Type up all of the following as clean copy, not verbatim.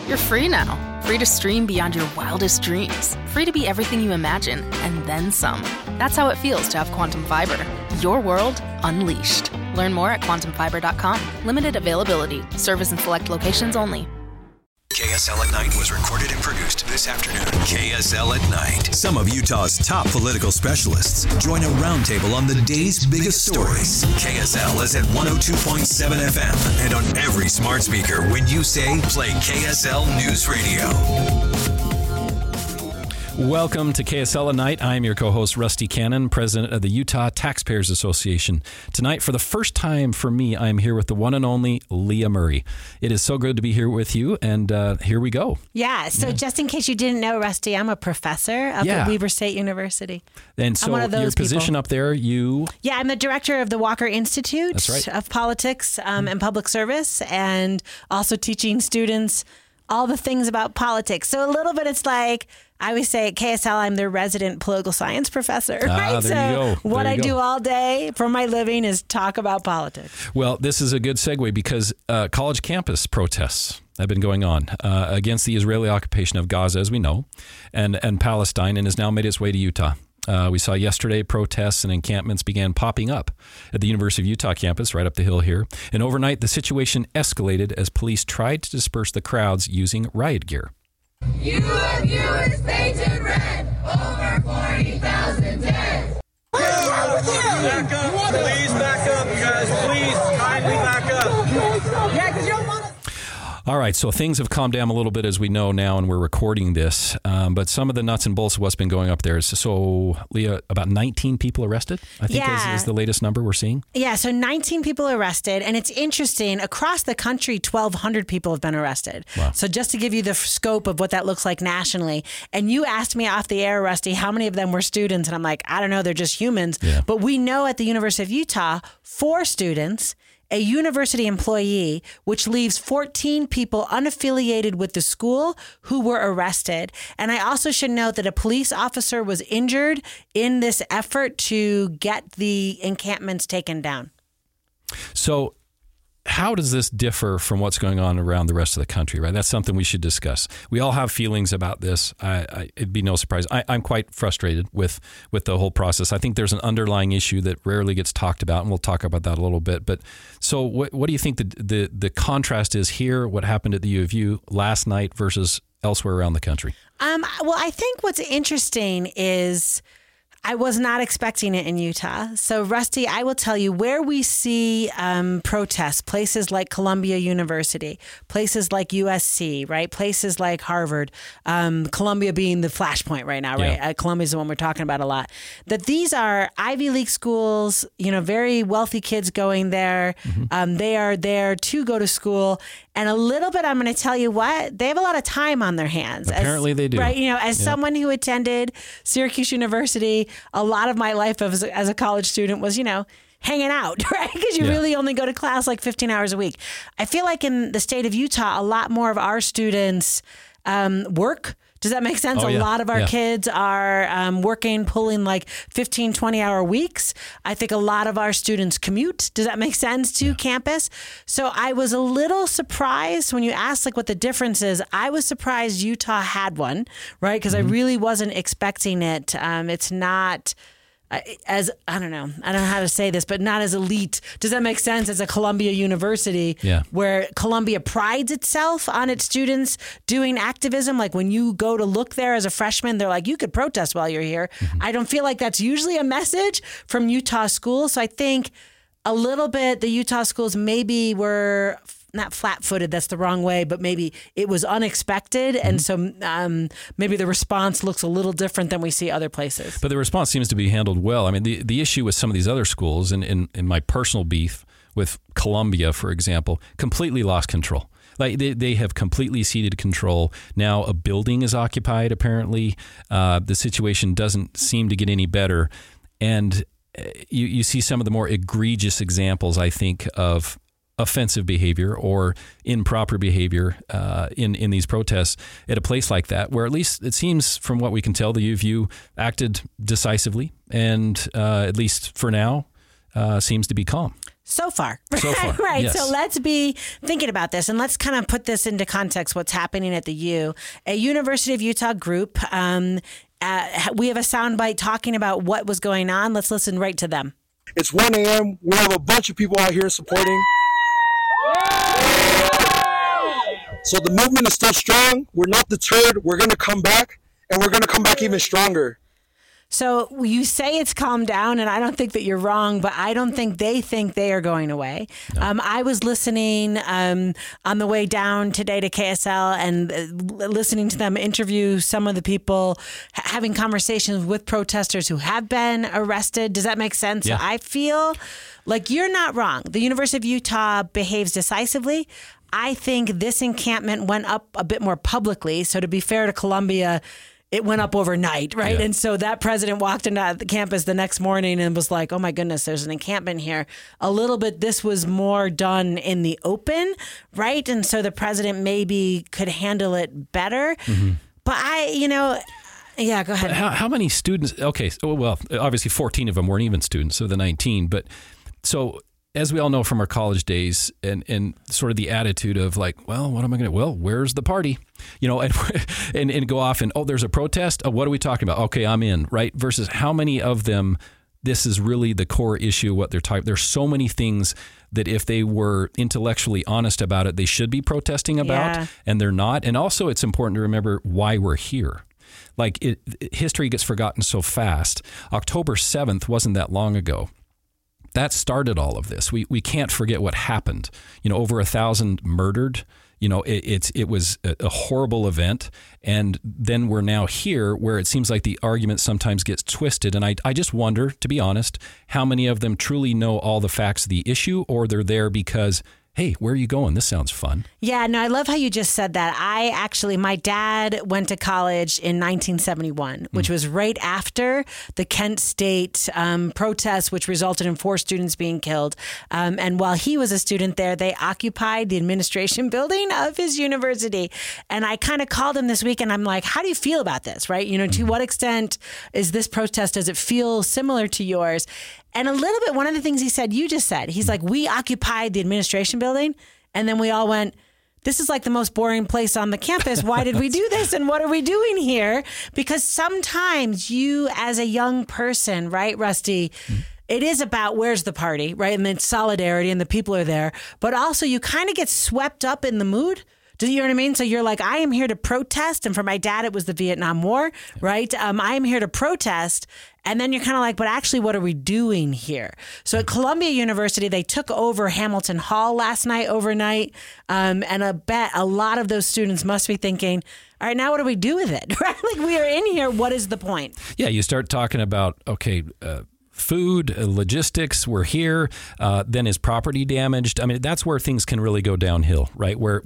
You're free now. Free to stream beyond your wildest dreams. Free to be everything you imagine, and then some. That's how it feels to have Quantum Fiber. Your world unleashed. Learn more at quantumfiber.com. Limited availability. Service in select locations only. KSL at Night was recorded and produced this afternoon. KSL at Night. Some of Utah's top political specialists join a roundtable on the day's biggest stories. KSL is at 102.7 FM and on every smart speaker when you say play KSL News Radio. Welcome to KSL at Night. I'm your co-host, Rusty Cannon, president of the Utah Taxpayers Association. Tonight, for the first time for me, I'm here with the one and only Leah Murray. It is so good to be here with you, and here we go. Yeah, so just in case you didn't know, Rusty, I'm a professor up at Weber State University. And so your position up there, you... Yeah, I'm the director of the Walker Institute of Politics and Public Service, and also teaching students all the things about politics. So a little bit, it's like... I always say at KSL, I'm their resident political science professor. Right? There you go. What I do all day for my living is talk about politics. Well, this is a good segue because college campus protests have been going on against the Israeli occupation of Gaza, as we know, and Palestine, and has now made its way to Utah. We saw yesterday protests and encampments began popping up at the University of Utah campus right up the hill here. And overnight, the situation escalated as police tried to disperse the crowds using riot gear. UF is painted red, over 40,000 dead. Back up, please back up, guys. Please, kindly back up. Yeah, because you don't want to... All right, so things have calmed down a little bit as we know now, and we're recording this. But some of the nuts and bolts of what's been going up there is, so, Leah, about 19 people arrested, I think is the latest number we're seeing. Yeah, so 19 people arrested. And it's interesting, across the country, 1,200 people have been arrested. Wow. So just to give you the scope of what that looks like nationally. And you asked me off the air, Rusty, how many of them were students? And I'm like, I don't know, they're just humans. Yeah. But we know at the University of Utah, 4 students, a university employee, which leaves 14 people unaffiliated with the school who were arrested. And I also should note that a police officer was injured in this effort to get the encampments taken down. So how does this differ from what's going on around the rest of the country, right? That's something we should discuss. We all have feelings about this. It'd be no surprise. I'm quite frustrated with the whole process. I think there's an underlying issue that rarely gets talked about, and we'll talk about that a little bit. But so what do you think the contrast is here, what happened at the U of U last night versus elsewhere around the country? Well, I think what's interesting is I was not expecting it in Utah. So, Rusty, I will tell you where we see protests, places like Columbia University, places like USC, right? Places like Harvard, Columbia being the flashpoint right now, right? Yeah. Columbia is the one we're talking about a lot. That these are Ivy League schools, very wealthy kids going there. Mm-hmm. They are there to go to school. And a little bit, I'm going to tell you what, they have a lot of time on their hands. Apparently they do. Right. As someone who attended Syracuse University, a lot of my life as a college student was, hanging out, right? Because you really only go to class like 15 hours a week. I feel like in the state of Utah, a lot more of our students work. Does that make sense? A lot of our kids are working, pulling like 15, 20-hour weeks. I think a lot of our students commute. Does that make sense to campus? So I was a little surprised when you asked like what the difference is. I was surprised Utah had one, right? Because I really wasn't expecting it. It's not... I don't know how to say this, but not as elite. Does that make sense? As a Columbia University, where Columbia prides itself on its students doing activism. Like when you go to look there as a freshman, they're like, you could protest while you're here. Mm-hmm. I don't feel like that's usually a message from Utah schools. So I think a little bit the Utah schools maybe were not flat-footed, that's the wrong way, but maybe it was unexpected. Mm-hmm. And so maybe the response looks a little different than we see other places. But the response seems to be handled well. I mean, the issue with some of these other schools, and in my personal beef with Columbia, for example, completely lost control. Like they have completely ceded control. Now a building is occupied, apparently. The situation doesn't seem to get any better. And you see some of the more egregious examples, I think, of offensive behavior or improper behavior in these protests at a place like that, where at least it seems from what we can tell, the U of U acted decisively and at least for now seems to be calm. So far. So far, Right. yes. So let's be thinking about this and let's kind of put this into context, what's happening at the U. A University of Utah group, we have a soundbite talking about what was going on. Let's listen right to them. It's 1 a.m. We have a bunch of people out here supporting. So the movement is still strong. We're not deterred. We're going to come back, and we're going to come back even stronger. So you say it's calmed down, and I don't think that you're wrong, but I don't think they are going away. No. I was listening on the way down today to KSL and listening to them interview some of the people, having conversations with protesters who have been arrested. Does that make sense? Yeah. So I feel like you're not wrong. The University of Utah behaves decisively. I think this encampment went up a bit more publicly. So to be fair to Columbia, it went up overnight, right? Yeah. And so that president walked into the campus the next morning and was like, oh my goodness, there's an encampment here. A little bit, this was more done in the open, right? And so the president maybe could handle it better. Mm-hmm. But yeah, go ahead. How many students? Okay, well, obviously 14 of them weren't even students, so the 19. But so as we all know from our college days and sort of the attitude of like, well, what am I going to, well, where's the party? And go off and, oh, there's a protest. Oh, what are we talking about? Okay, I'm in, right? Versus how many of them, this is really the core issue, what they're talking. There's so many things that if they were intellectually honest about it, they should be protesting about, and they're not. And also it's important to remember why we're here. Like history gets forgotten so fast. October 7th wasn't that long ago. That started all of this. We can't forget what happened. Over 1,000 murdered. It was a horrible event. And then we're now here where it seems like the argument sometimes gets twisted. And I just wonder, to be honest, how many of them truly know all the facts of the issue, or they're there because, hey, where are you going? This sounds fun. Yeah, no, I love how you just said that. My dad went to college in 1971, which was right after the Kent State protests, which resulted in 4 students being killed. And while he was a student there, they occupied the administration building of his university. And I kind of called him this week and I'm like, how do you feel about this, right? To what extent is this protest, does it feel similar to yours? And a little bit, one of the things he said, you just said, he's like, we occupied the administration building. And then we all went, this is like the most boring place on the campus. Why did we do this? And what are we doing here? Because sometimes you as a young person, right, Rusty, it is about where's the party, right? And then solidarity and the people are there. But also you kind of get swept up in the mood. Do you know what I mean? So you're like, I am here to protest. And for my dad, it was the Vietnam War, right? I am here to protest. And then you're kind of like, but actually, what are we doing here? So at Columbia University, they took over Hamilton Hall last night, overnight. And I bet a lot of those students must be thinking, all right, now what do we do with it? Right? Like, we are in here. What is the point? Yeah, you start talking about, okay, food, logistics, we're here. Then is property damaged? I mean, that's where things can really go downhill, right? Where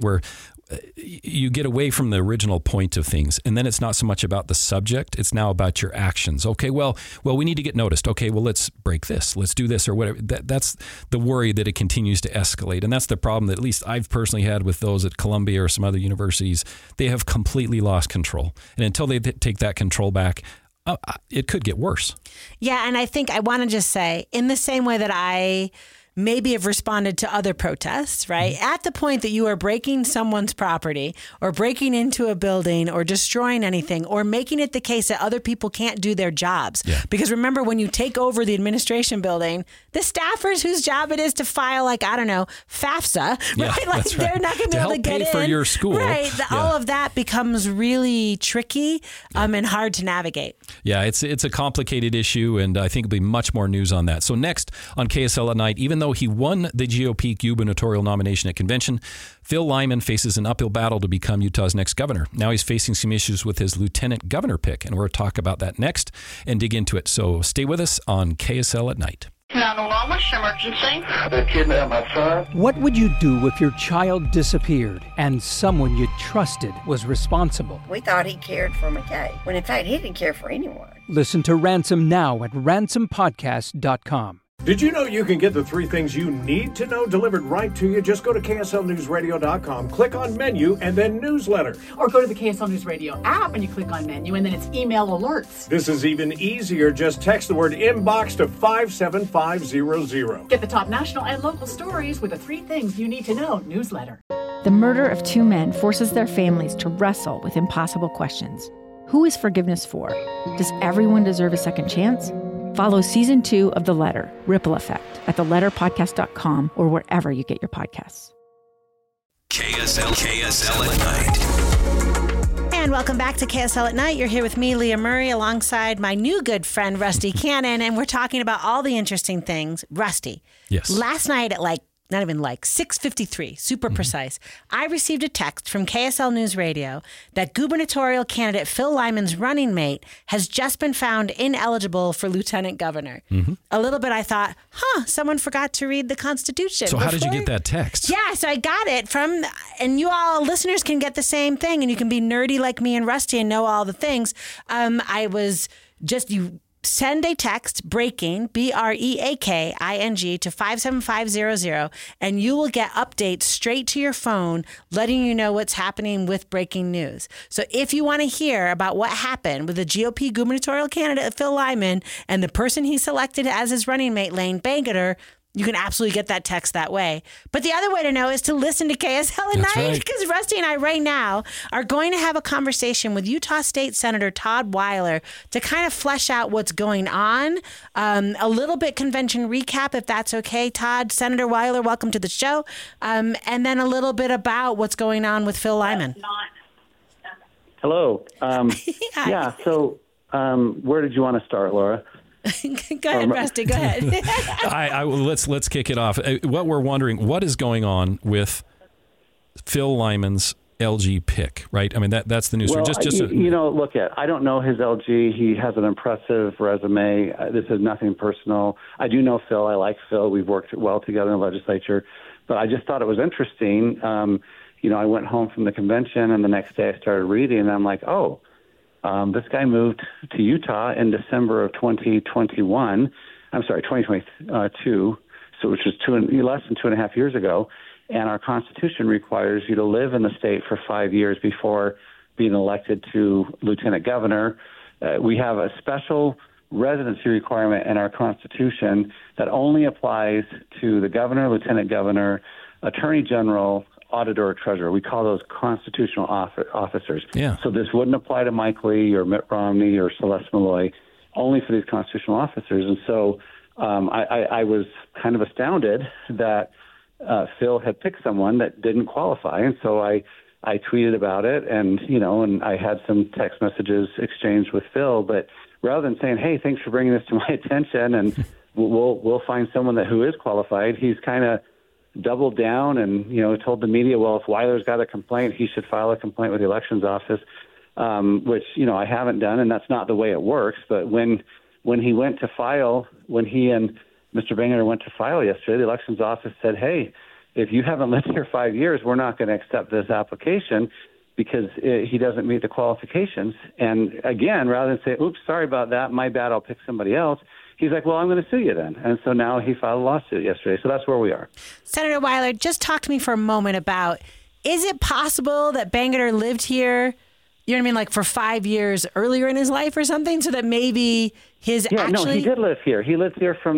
you get away from the original point of things. And then it's not so much about the subject. It's now about your actions. Okay, well, we need to get noticed. Okay, well, let's break this. Let's do this or whatever. That's the worry that it continues to escalate. And that's the problem that at least I've personally had with those at Columbia or some other universities. They have completely lost control. And until they take that control back, it could get worse. Yeah, and I think I want to just say, in the same way that I maybe have responded to other protests, right? At the point that you are breaking someone's property or breaking into a building or destroying anything or making it the case that other people can't do their jobs. Yeah. Because remember, when you take over the administration building, the staffers whose job it is to file, like, I don't know, FAFSA, yeah, right? Like, they're not going to be able to get in. For your school. Right. All of that becomes really tricky and hard to navigate. Yeah, it's a complicated issue, and I think there'll be much more news on that. So next on KSL at Night, even though he won the GOP gubernatorial nomination at convention, Phil Lyman faces an uphill battle to become Utah's next governor. Now he's facing some issues with his lieutenant governor pick, and we're going to talk about that next and dig into it. So stay with us on KSL at Night. 911, what's your emergency? They kidnapped my son. What would you do if your child disappeared and someone you trusted was responsible? We thought he cared for McKay, when in fact he didn't care for anyone. Listen to Ransom now at ransompodcast.com. Did you know you can get the 3 things you need to know delivered right to you? Just go to KSLNewsRadio.com, click on menu, and then newsletter. Or go to the KSL News Radio app and you click on menu, and then it's email alerts. This is even easier. Just text the word inbox to 57500. Get the top national and local stories with the 3 things you need to know newsletter. The murder of 2 men forces their families to wrestle with impossible questions. Who is forgiveness for? Does everyone deserve a second chance? Follow Season 2 of The Letter, Ripple Effect, at theletterpodcast.com or wherever you get your podcasts. KSL at Night. And welcome back to KSL at Night. You're here with me, Leah Murray, alongside my new good friend, Rusty Cannon, and we're talking about all the interesting things. Rusty, yes. Last night at 6:53, super precise, I received a text from KSL News Radio that gubernatorial candidate Phil Lyman's running mate has just been found ineligible for lieutenant governor. Mm-hmm. A little bit I thought, someone forgot to read the Constitution. So how did you get that text? Yeah, so I got it from, and you all listeners can get the same thing, and you can be nerdy like me and Rusty and know all the things. You send a text, breaking, BREAKING, to 57500, and you will get updates straight to your phone letting you know what's happening with breaking news. So if you want to hear about what happened with the GOP gubernatorial candidate Phil Lyman and the person he selected as his running mate, Lane Bangerter, you can absolutely get that text that way. But the other way to know is to listen to KSL at Night, because Rusty and I right now are going to have a conversation with Utah State Senator Todd Weiler to kind of flesh out what's going on. A little bit convention recap, if that's okay. Todd, Senator Weiler, welcome to the show. And then a little bit about what's going on with Phil Lyman. Hello. So where did you want to start, Laura? Go ahead, Rusty. Go ahead. Let's kick it off. What we're wondering, what is going on with Phil Lyman's LG pick, right? I mean, that's the news. Well, I don't know his LG. He has an impressive resume. This is nothing personal. I do know Phil. I like Phil. We've worked well together in the legislature. But I just thought it was interesting. I went home from the convention, and the next day I started reading, and I'm like, this guy moved to Utah in December of 2022, so which was less than 2.5 years ago. And our Constitution requires you to live in the state for 5 years before being elected to lieutenant governor. We have a special residency requirement in our Constitution that only applies to the governor, lieutenant governor, attorney general, auditor, or treasurer. We call those constitutional officers. Yeah. So this wouldn't apply to Mike Lee or Mitt Romney or Celeste Malloy, only for these constitutional officers. And so I was kind of astounded that Phil had picked someone that didn't qualify. And so I tweeted about it, and I had some text messages exchanged with Phil. But rather than saying, "Hey, thanks for bringing this to my attention, and we'll find someone who is qualified," he's kind of doubled down and, told the media, well, if Weiler's got a complaint, he should file a complaint with the elections office, which, I haven't done, and that's not the way it works. But when he went to file, when he and Mr. Bangerter went to file yesterday, the elections office said, hey, if you haven't lived here 5 years, we're not going to accept this application because he doesn't meet the qualifications. And again, rather than say, oops, sorry about that, my bad, I'll pick somebody else, he's like, well, I'm going to sue you then. And so now he filed a lawsuit yesterday. So that's where we are. Senator Weiler, just talk to me for a moment about, is it possible that Bangerter lived here, for 5 years earlier in his life or something, so that maybe his No, he did live here. He lived here from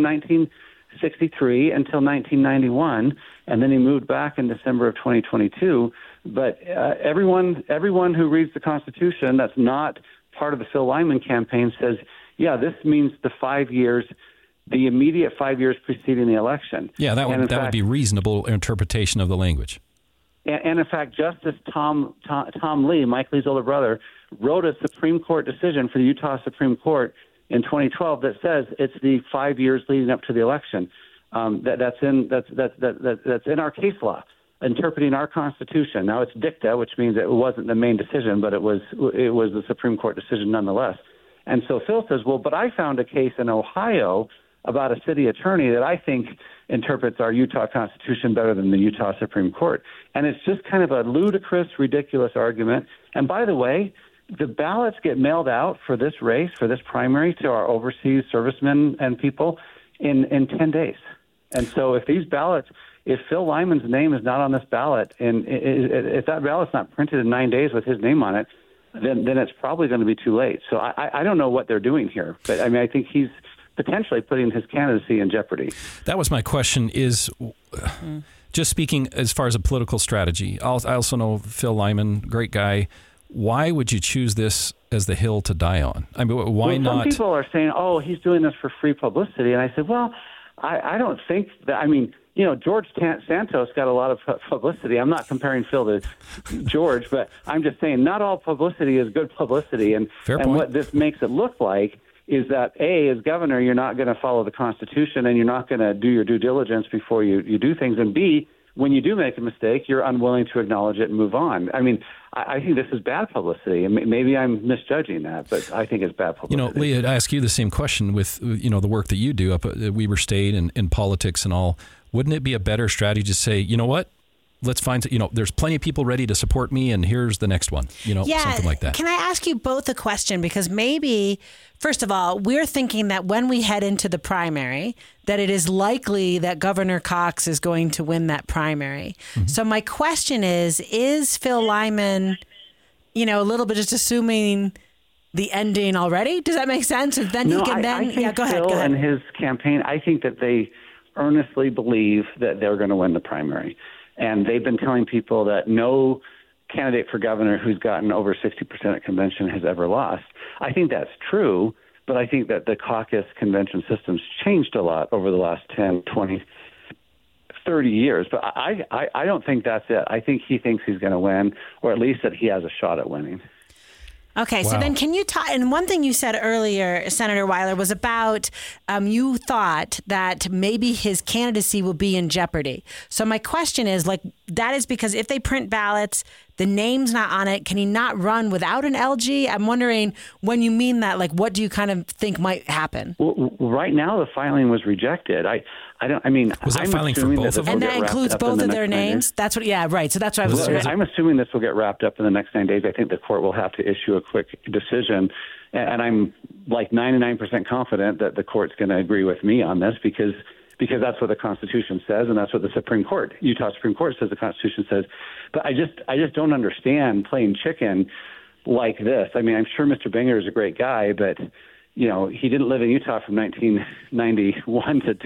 1963 until 1991, and then he moved back in December of 2022. But everyone who reads the Constitution that's not part of the Phil Lyman campaign says, yeah, this means the 5 years, the immediate 5 years preceding the election. Yeah, that would be reasonable interpretation of the language. And in fact, Justice Tom Lee, Mike Lee's older brother, wrote a Supreme Court decision for the Utah Supreme Court in 2012 that says it's the 5 years leading up to the election. That's in our case law, interpreting our Constitution. Now it's dicta, which means it wasn't the main decision, but it was the Supreme Court decision nonetheless. And so Phil says, well, but I found a case in Ohio about a city attorney that I think interprets our Utah Constitution better than the Utah Supreme Court. And it's just kind of a ludicrous, ridiculous argument. And by the way, the ballots get mailed out for this race, for this primary, to our overseas servicemen and people in 10 days. And so if Phil Lyman's name is not on this ballot, and if that ballot's not printed in 9 days with his name on it, then it's probably going to be too late. So I don't know what they're doing here, but I mean, I think he's potentially putting his candidacy in jeopardy. That was my question, is just speaking as far as a political strategy. I also know Phil Lyman, great guy. Why would you choose this as the hill to die on? I mean, why not? Some people are saying, oh, he's doing this for free publicity. And I said, well, I don't think that, I mean, you know, George Santos got a lot of publicity. I'm not comparing Phil to George, but I'm just saying not all publicity is good publicity. And what this makes it look like is that, A, as governor, you're not going to follow the Constitution and you're not going to do your due diligence before you do things. And B, when you do make a mistake, you're unwilling to acknowledge it and move on. I mean, I think this is bad publicity. And maybe I'm misjudging that, but I think it's bad publicity. You know, Lee, I'd ask you the same question with, you know, the work that you do up at Weber State and in politics and all. Wouldn't it be a better strategy to say, you know what? Let's find, you know, there's plenty of people ready to support me, and here's the next one, you know, something like that. Can I ask you both a question? Because maybe, first of all, we're thinking that when we head into the primary, that it is likely that Governor Cox is going to win that primary. Mm-hmm. So my question is Phil Lyman, you know, a little bit just assuming the ending already? Does that make sense? And then no, he can I think go ahead. Phil and his campaign, I think that they earnestly believe that they're going to win the primary. And they've been telling people that no candidate for governor who's gotten over 60% at convention has ever lost. I think that's true, but I think that the caucus convention system's changed a lot over the last 10, 20, 30 years. But I don't think that's it. I think he thinks he's going to win, or at least that he has a shot at winning. Okay, wow. So then can you talk, and one thing you said earlier, Senator Weiler, was about you thought that maybe his candidacy will be in jeopardy. So my question is, like, that is because if they print ballots, the name's not on it, can he not run without an LG? I'm wondering, when you mean that, like, what do you kind of think might happen? Well, right now the filing was rejected. Was that filing for both of them? And that includes both of their names? That's what, yeah, right. So that's what I was saying. I'm assuming this will get wrapped up in the next 9 days. I think the court will have to issue a quick decision. And I'm like 99% confident that the court's going to agree with me on this because that's what the Constitution says, and that's what the Utah Supreme Court says the Constitution says. But I just don't understand playing chicken like this. I mean, I'm sure Mr. Binger is a great guy, but you know, he didn't live in Utah from 1991 to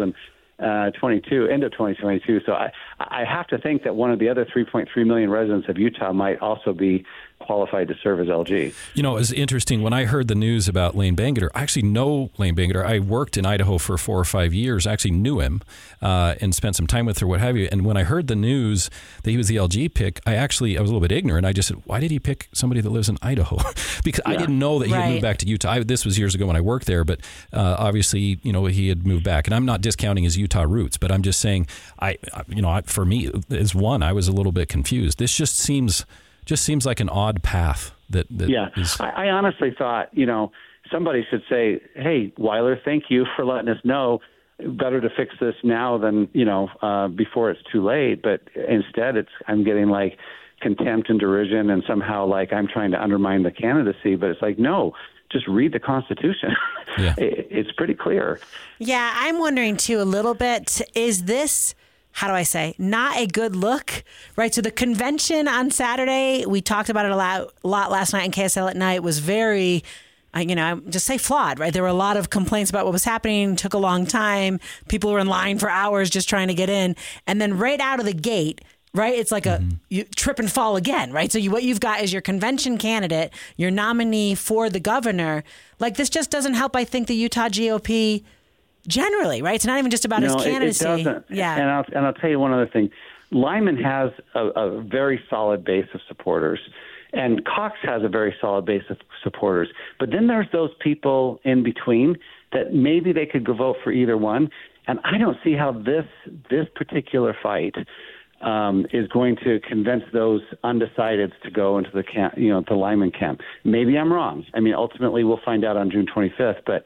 2022, end of 2022. So I have to think that one of the other 3.3 million residents of Utah might also be qualified to serve as LG. You know, it's interesting. When I heard the news about Lane Bangeter, I actually know Lane Bangeter. I worked in Idaho for 4 or 5 years. I actually knew him and spent some time with her, what have you. And when I heard the news that he was the LG pick, I was a little bit ignorant. I just said, why did he pick somebody that lives in Idaho? Because I didn't know that he had moved back to Utah. This was years ago when I worked there, but obviously, you know, he had moved back. And I'm not discounting his Utah roots, but I'm just saying, for me, as one, I was a little bit confused. This just seems like an odd path. I honestly thought, you know, somebody should say, hey, Weiler, thank you for letting us know. Better to fix this now than, you know, before it's too late. But instead, I'm getting like contempt and derision, and somehow like I'm trying to undermine the candidacy. But it's like, no, just read the Constitution. Yeah. It's pretty clear. Yeah, I'm wondering too a little bit, is this, how do I say, not a good look, right? So the convention on Saturday, we talked about it a lot last night in KSL at Night, was very, just say flawed, right? There were a lot of complaints about what was happening, took a long time. People were in line for hours just trying to get in. And then right out of the gate, right, it's like you trip and fall again, right? So what you've got is your convention candidate, your nominee for the governor. Like, this just doesn't help, I think, the Utah GOP generally, right? It's not even just about his candidacy. It doesn't. Yeah. And I'll tell you one other thing. Lyman has a very solid base of supporters, and Cox has a very solid base of supporters. But then there's those people in between that maybe they could go vote for either one. And I don't see how this particular fight is going to convince those undecideds to go into the camp, the Lyman camp. Maybe I'm wrong. I mean, ultimately we'll find out on June 25th. But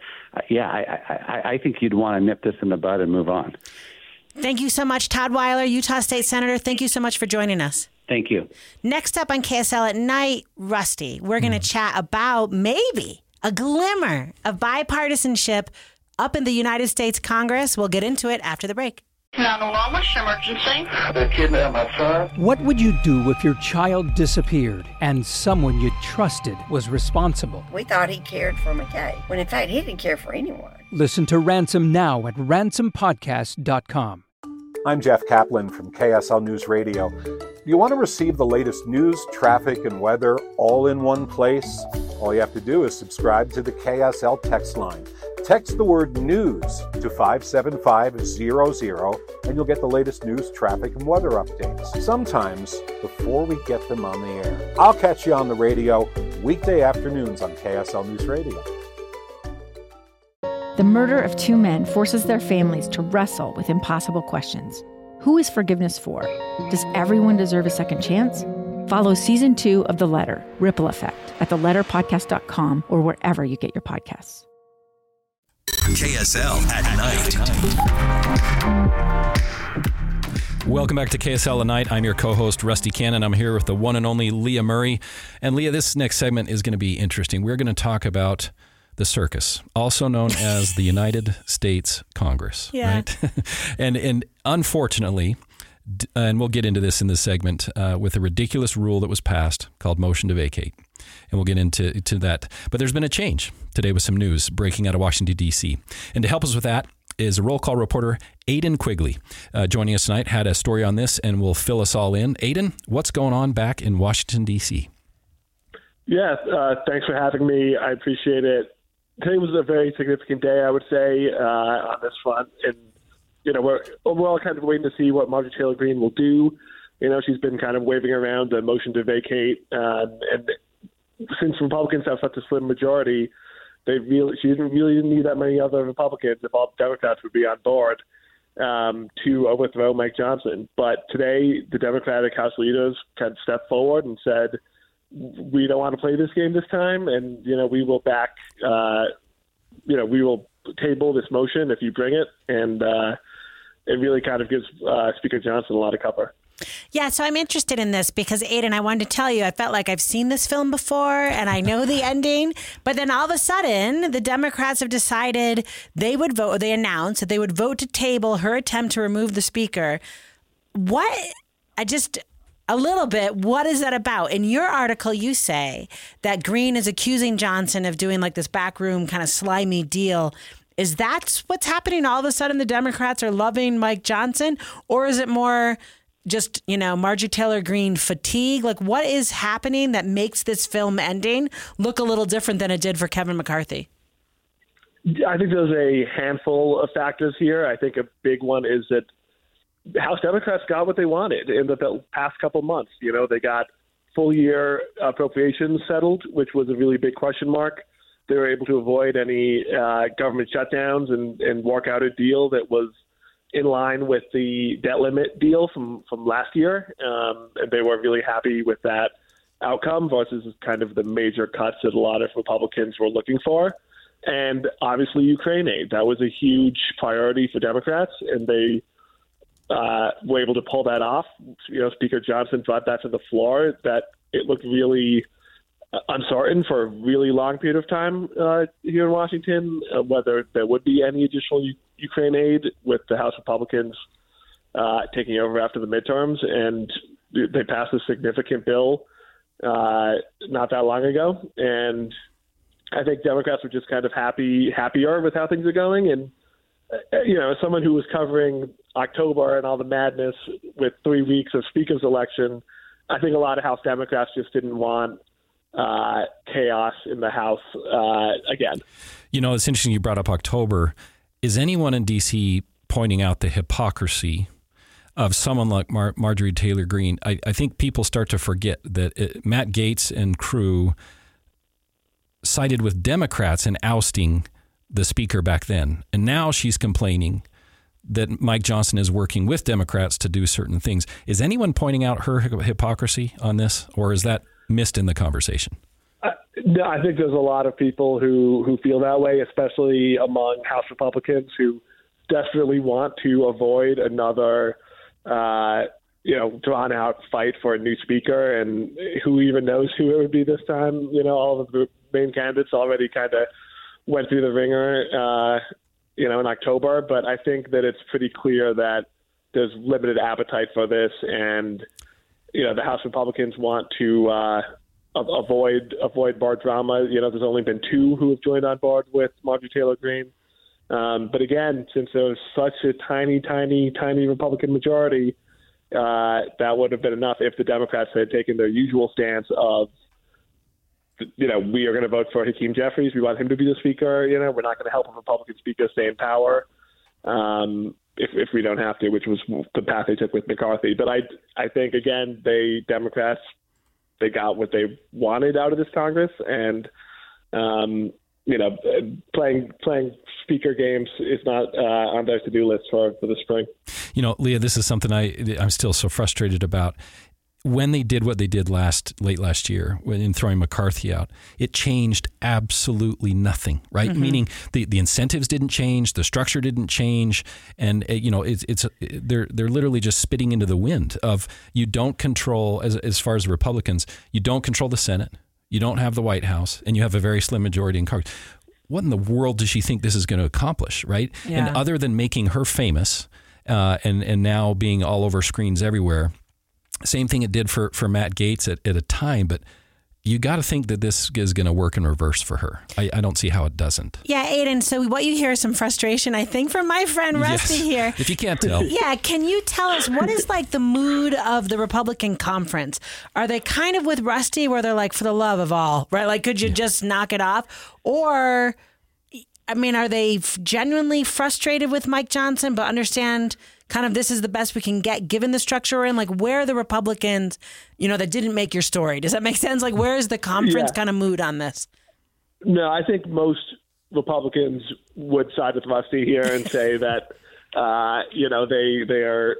I think you'd want to nip this in the bud and move on. Thank you so much, Todd Weiler, Utah State Senator. Thank you so much for joining us. Thank you. Next up on KSL at Night, Rusty, we're going to chat about maybe a glimmer of bipartisanship up in the United States Congress. We'll get into it after the break. 911, emergency. They kidnapped my son. What would you do if your child disappeared and someone you trusted was responsible? We thought he cared for McKay, when in fact he didn't care for anyone. Listen to Ransom now at ransompodcast.com. I'm Jeff Kaplan from KSL News Radio. You want to receive the latest news, traffic, and weather all in one place? All you have to do is subscribe to the KSL text line. Text the word news to 57500 and you'll get the latest news, traffic, and weather updates, sometimes before we get them on the air. I'll catch you on the radio weekday afternoons on KSL News Radio. The murder of two men forces their families to wrestle with impossible questions. Who is forgiveness for? Does everyone deserve a second chance? Follow Season 2 of The Letter, Ripple Effect, at theletterpodcast.com or wherever you get your podcasts. KSL at night. Welcome back to KSL at Night. I'm your co-host, Rusty Cannon. I'm here with the one and only Leah Murray. And Leah, this next segment is going to be interesting. We're going to talk about the circus, also known as the United States Congress. Yeah. Right? and unfortunately, and we'll get into this in this segment, with a ridiculous rule that was passed called motion to vacate. And we'll get into that. But there's been a change today with some news breaking out of Washington, D.C. And to help us with that is a roll call reporter, Aidan Quigley, joining us tonight, had a story on this and will fill us all in. Aidan, what's going on back in Washington, D.C.? Yeah, thanks for having me. I appreciate it. Today was a very significant day, I would say, on this front. And, you know, we're all kind of waiting to see what Marjorie Taylor Greene will do. You know, she's been kind of waving around a motion to vacate. And since Republicans have such a slim majority, she didn't really need that many other Republicans if all Democrats would be on board to overthrow Mike Johnson. But today, the Democratic House leaders kind of stepped forward and said, we don't want to play this game this time, and, you know, we will back, we will table this motion if you bring it. And it really kind of gives Speaker Johnson a lot of cover. Yeah, so I'm interested in this because, Aidan, I wanted to tell you, I felt like I've seen this film before and I know the ending. But then all of a sudden, the Democrats have decided they would vote, or they announced that they would vote to table her attempt to remove the speaker. What is that about? In your article, you say that Greene is accusing Johnson of doing like this backroom kind of slimy deal. Is that what's happening? All of a sudden, the Democrats are loving Mike Johnson? Or is it more just, you know, Marjorie Taylor Greene fatigue? Like, what is happening that makes this film ending look a little different than it did for Kevin McCarthy? I think there's a handful of factors here. I think a big one is that House Democrats got what they wanted in the past couple months. You know, they got full-year appropriations settled, which was a really big question mark. They were able to avoid any government shutdowns and work out a deal that was in line with the debt limit deal from last year. And they were really happy with that outcome versus kind of the major cuts that a lot of Republicans were looking for. And obviously Ukraine aid, that was a huge priority for Democrats, and they were able to pull that off. You know, Speaker Johnson brought that to the floor, that it looked really uncertain for a really long period of time here in Washington, whether there would be any additional Ukraine aid, with the House Republicans taking over after the midterms. And they passed a significant bill not that long ago. And I think Democrats were just kind of happier with how things are going. And, you know, as someone who was covering October and all the madness with 3 weeks of Speaker's election, I think a lot of House Democrats just didn't want chaos in the House again. You know, it's interesting you brought up October. Is anyone in D.C. pointing out the hypocrisy of someone like Marjorie Taylor Greene? I think people start to forget that Matt Gaetz and crew sided with Democrats in ousting the speaker back then. And now she's complaining that Mike Johnson is working with Democrats to do certain things. Is anyone pointing out her hypocrisy on this, or is that missed in the conversation? No, I think there's a lot of people who feel that way, especially among House Republicans who desperately want to avoid another, drawn out fight for a new speaker, and who even knows who it would be this time. You know, all of the main candidates already kind of went through the ringer in October. But I think that it's pretty clear that there's limited appetite for this, and the House Republicans want to avoid bar drama. There's only been 2 who have joined on board with Marjorie Taylor Greene. But again, since there was such a tiny Republican majority, that would have been enough if the Democrats had taken their usual stance of, we are going to vote for Hakeem Jeffries. We want him to be the speaker. We're not going to help a Republican speaker stay in power if we don't have to, which was the path they took with McCarthy. But I think, again, Democrats got what they wanted out of this Congress, and playing speaker games is not on their to-do list for the spring. Leah, this is something I'm still so frustrated about. When they did what they did late last year in throwing McCarthy out, it changed absolutely nothing, right? Mm-hmm. Meaning the incentives didn't change, the structure didn't change, and they're literally just spitting into the wind of, you don't control, as far as Republicans, you don't control the Senate, you don't have the White House, and you have a very slim majority in Congress. What in the world does she think this is going to accomplish, right? Yeah. And other than making her famous and now being all over screens everywhere, same thing it did for Matt Gaetz at a time, but you got to think that this is going to work in reverse for her. I don't see how it doesn't. Yeah, Aiden, so what you hear is some frustration, I think, from my friend Rusty here. If you can't tell. Yeah, can you tell us, what is like the mood of the Republican conference? Are they kind of with Rusty where they're like, for the love of all, right? Like, could you just knock it off? Or, are they genuinely frustrated with Mike Johnson, but understand kind of this is the best we can get given the structure we're in? Like, where are the Republicans, that didn't make your story? Does that make sense? Like, where is the conference kind of mood on this? No, I think most Republicans would side with Rusty here and say that, they are,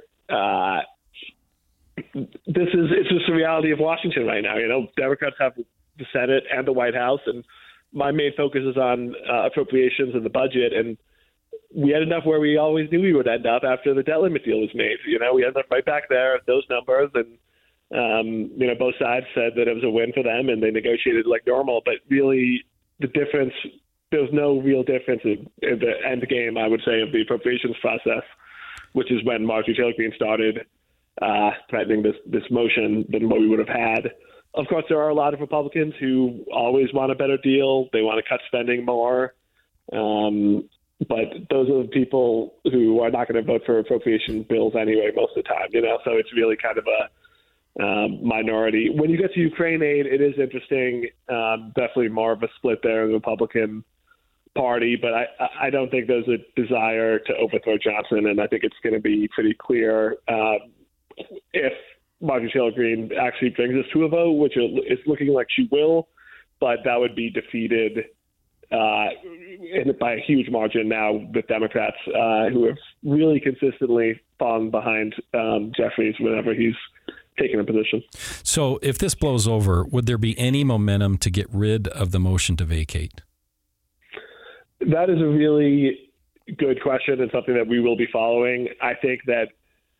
it's just the reality of Washington right now. Democrats have the Senate and the White House, and my main focus is on appropriations and the budget, and we ended up where we always knew we would end up after the debt limit deal was made. We ended up right back there at those numbers, and both sides said that it was a win for them, and they negotiated like normal. But really, the difference, there's no real difference in the end game, I would say, of the appropriations process, which is when Marjorie Taylor Greene started threatening this motion, than what we would have had. Of course, there are a lot of Republicans who always want a better deal. They want to cut spending more. But those are the people who are not going to vote for appropriation bills anyway most of the time, so it's really kind of a minority. When you get to Ukraine aid, it is interesting, definitely more of a split there in the Republican Party, but I don't think there's a desire to overthrow Johnson, and I think it's going to be pretty clear if Marjorie Taylor Greene actually brings this to a vote, which is looking like she will, but that would be defeated by a huge margin now with Democrats who have really consistently fallen behind Jeffries whenever he's taken a position. So if this blows over, would there be any momentum to get rid of the motion to vacate? That is a really good question and something that we will be following. I think that,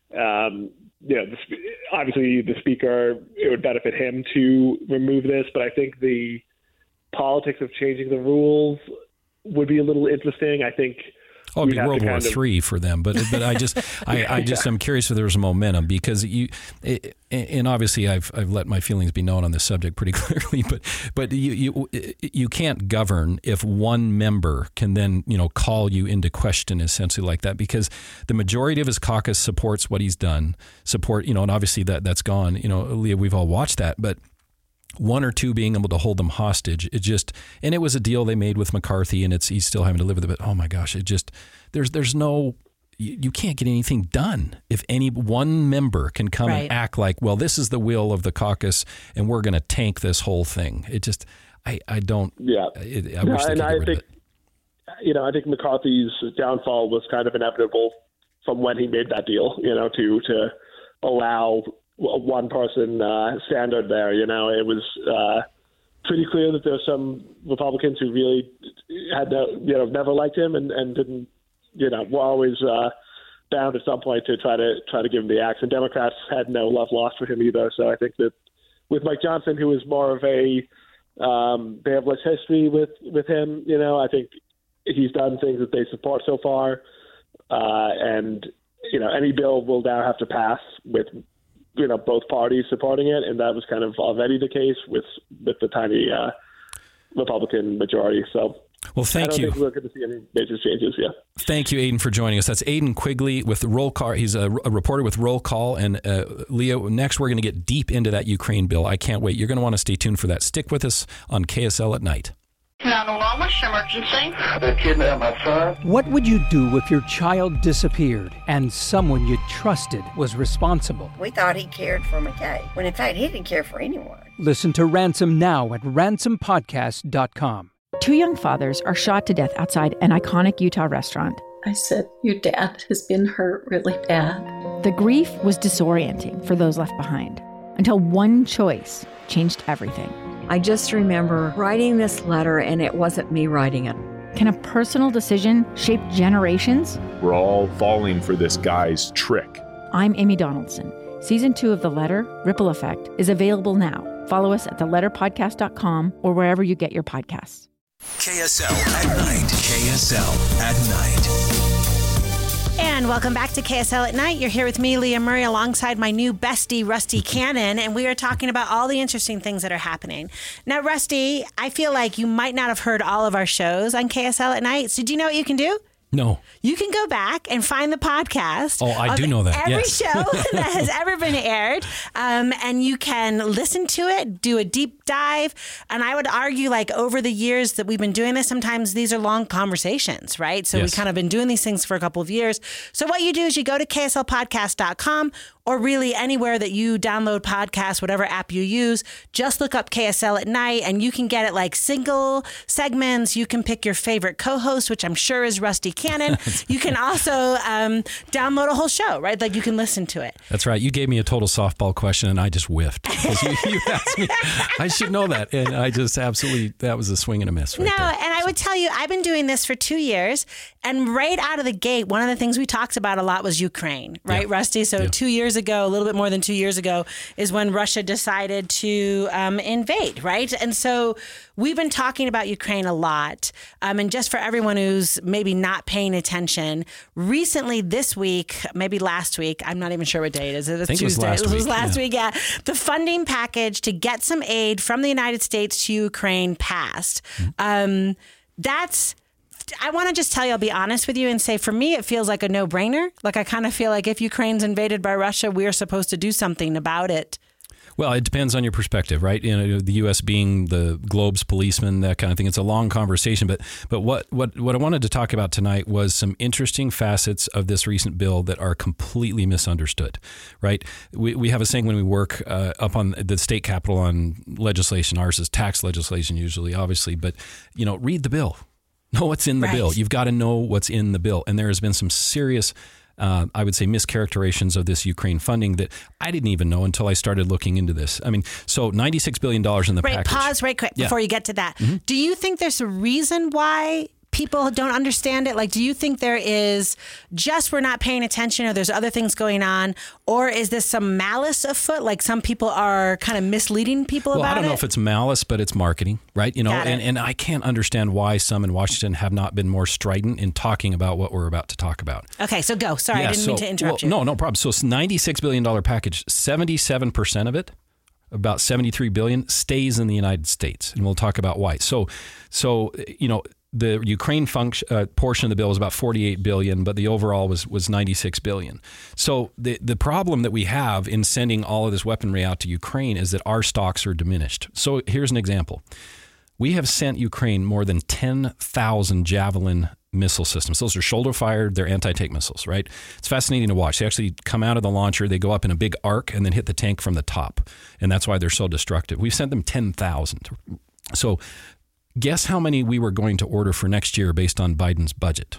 obviously the speaker, it would benefit him to remove this, but I think the politics of changing the rules would be a little interesting. I think it'd be World War III for them, but I just I'm curious if there's momentum, because and obviously I've let my feelings be known on this subject pretty clearly, but you can't govern if one member can then call you into question essentially like that, because the majority of his caucus supports what he's done, and obviously that's gone. Leah, we've all watched that, but one or two being able to hold them hostage, and it was a deal they made with McCarthy, and he's still having to live with it. But oh my gosh, there's no, you can't get anything done if any one member can come and act like, well, this is the will of the caucus, and we're going to tank this whole thing. It just, I don't. Yeah, I wish they could get rid of it. I think McCarthy's downfall was kind of inevitable from when he made that deal. To allow one person standard there. It was pretty clear that there were some Republicans who really had never liked him and didn't, were always bound at some point to try to give him the axe. And Democrats had no love lost for him either. So I think that with Mike Johnson, who is more of a they have less history with him, I think he's done things that they support so far, and any bill will now have to pass with both parties supporting it, and that was kind of already the case with the tiny Republican majority. So. Well, thank you. I don't think we're going to see any major changes, yeah. Thank you, Aidan, for joining us. That's Aidan Quigley with Roll Call. He's a reporter with Roll Call. And Leo, next we're going to get deep into that Ukraine bill. I can't wait. You're going to want to stay tuned for that. Stick with us on KSL at Night. 911, emergency. They kidnapped my son. What would you do if your child disappeared and someone you trusted was responsible? We thought he cared for McKay, when in fact he didn't care for anyone. Listen to Ransom now at ransompodcast.com. Two young fathers are shot to death outside an iconic Utah restaurant. I said, your dad has been hurt really bad. The grief was disorienting for those left behind, until one choice changed everything. I just remember writing this letter, and it wasn't me writing it. Can a personal decision shape generations? We're all falling for this guy's trick. I'm Amy Donaldson. Season 2 of The Letter, Ripple Effect, is available now. Follow us at theletterpodcast.com or wherever you get your podcasts. KSL at Night. KSL at Night. And welcome back to KSL at Night. You're here with me, Leah Murray, alongside my new bestie, Rusty Cannon, and we are talking about all the interesting things that are happening. Now, Rusty, I feel like you might not have heard all of our shows on KSL at Night. So do you know what you can do? No. You can go back and find the podcast. Oh, I do know that. Every yes. show that has ever been aired. And you can listen to it, do a deep dive. And I would argue, like, over the years that we've been doing this, sometimes these are long conversations, right? So Yes. we kind of been doing these things for a couple of years. So what you do is you go to kslpodcast.com or really anywhere that you download podcasts, whatever app you use, just look up KSL at Night and you can get it like single segments. You can pick your favorite co-host, which I'm sure is Rusty Cannon. You can also download a whole show, right? Like you can listen to it. That's right. You gave me a total softball question and I just whiffed. Because you asked me, I should know that. And I just absolutely, that was a swing and a miss. Right there. And I would tell you, I've been doing this for 2 years. And right out of the gate, one of the things we talked about a lot was Ukraine, right, Yeah. Rusty? So 2 years ago, a little bit more than 2 years ago, is when Russia decided to invade, right? And so we've been talking about Ukraine a lot. And just for everyone who's maybe not paying attention, recently this week, maybe last week, I'm not even sure what day it is. It's I think Tuesday. it was last week, yeah. The funding package to get some aid from the United States to Ukraine passed. I want to just tell you, I'll be honest with you and say, for me, it feels like a no-brainer. Like, I kind of feel like if Ukraine's invaded by Russia, we're supposed to do something about it. Well, it depends on your perspective, right? You know, the U.S. being the globe's policeman, that kind of thing. It's a long conversation, but what I wanted to talk about tonight was some interesting facets of this recent bill that are completely misunderstood, right? We have a saying when we work up on the state capitol on legislation. Ours is tax legislation usually, obviously, but read the bill. Know what's in the bill. You've got to know what's in the bill. And there has been some serious, I would say, mischaracterizations of this Ukraine funding that I didn't even know until I started looking into this. I mean, so $96 billion in the package. Pause right quick before you get to that. Mm-hmm. Do you think there's a reason why people don't understand it? Like, do you think there is just we're not paying attention or there's other things going on? Or is this some malice afoot? Like some people are kind of misleading people about it? Well, I don't know if it's malice, but it's marketing, right? And I can't understand why some in Washington have not been more strident in talking about what we're about to talk about. Okay, so go. Sorry, I didn't mean to interrupt you. No problem. So it's $96 billion package, 77% of it, about $73 billion, stays in the United States. And we'll talk about why. So the Ukraine portion of the bill was about $48 billion, but the overall was $96 billion. So the problem that we have in sending all of this weaponry out to Ukraine is that our stocks are diminished. So here's an example. We have sent Ukraine more than 10,000 Javelin missile systems. Those are shoulder-fired, they're anti-tank missiles, right? It's fascinating to watch. They actually come out of the launcher, they go up in a big arc and then hit the tank from the top. And that's why they're so destructive. We've sent them 10,000. So guess how many we were going to order for next year based on Biden's budget?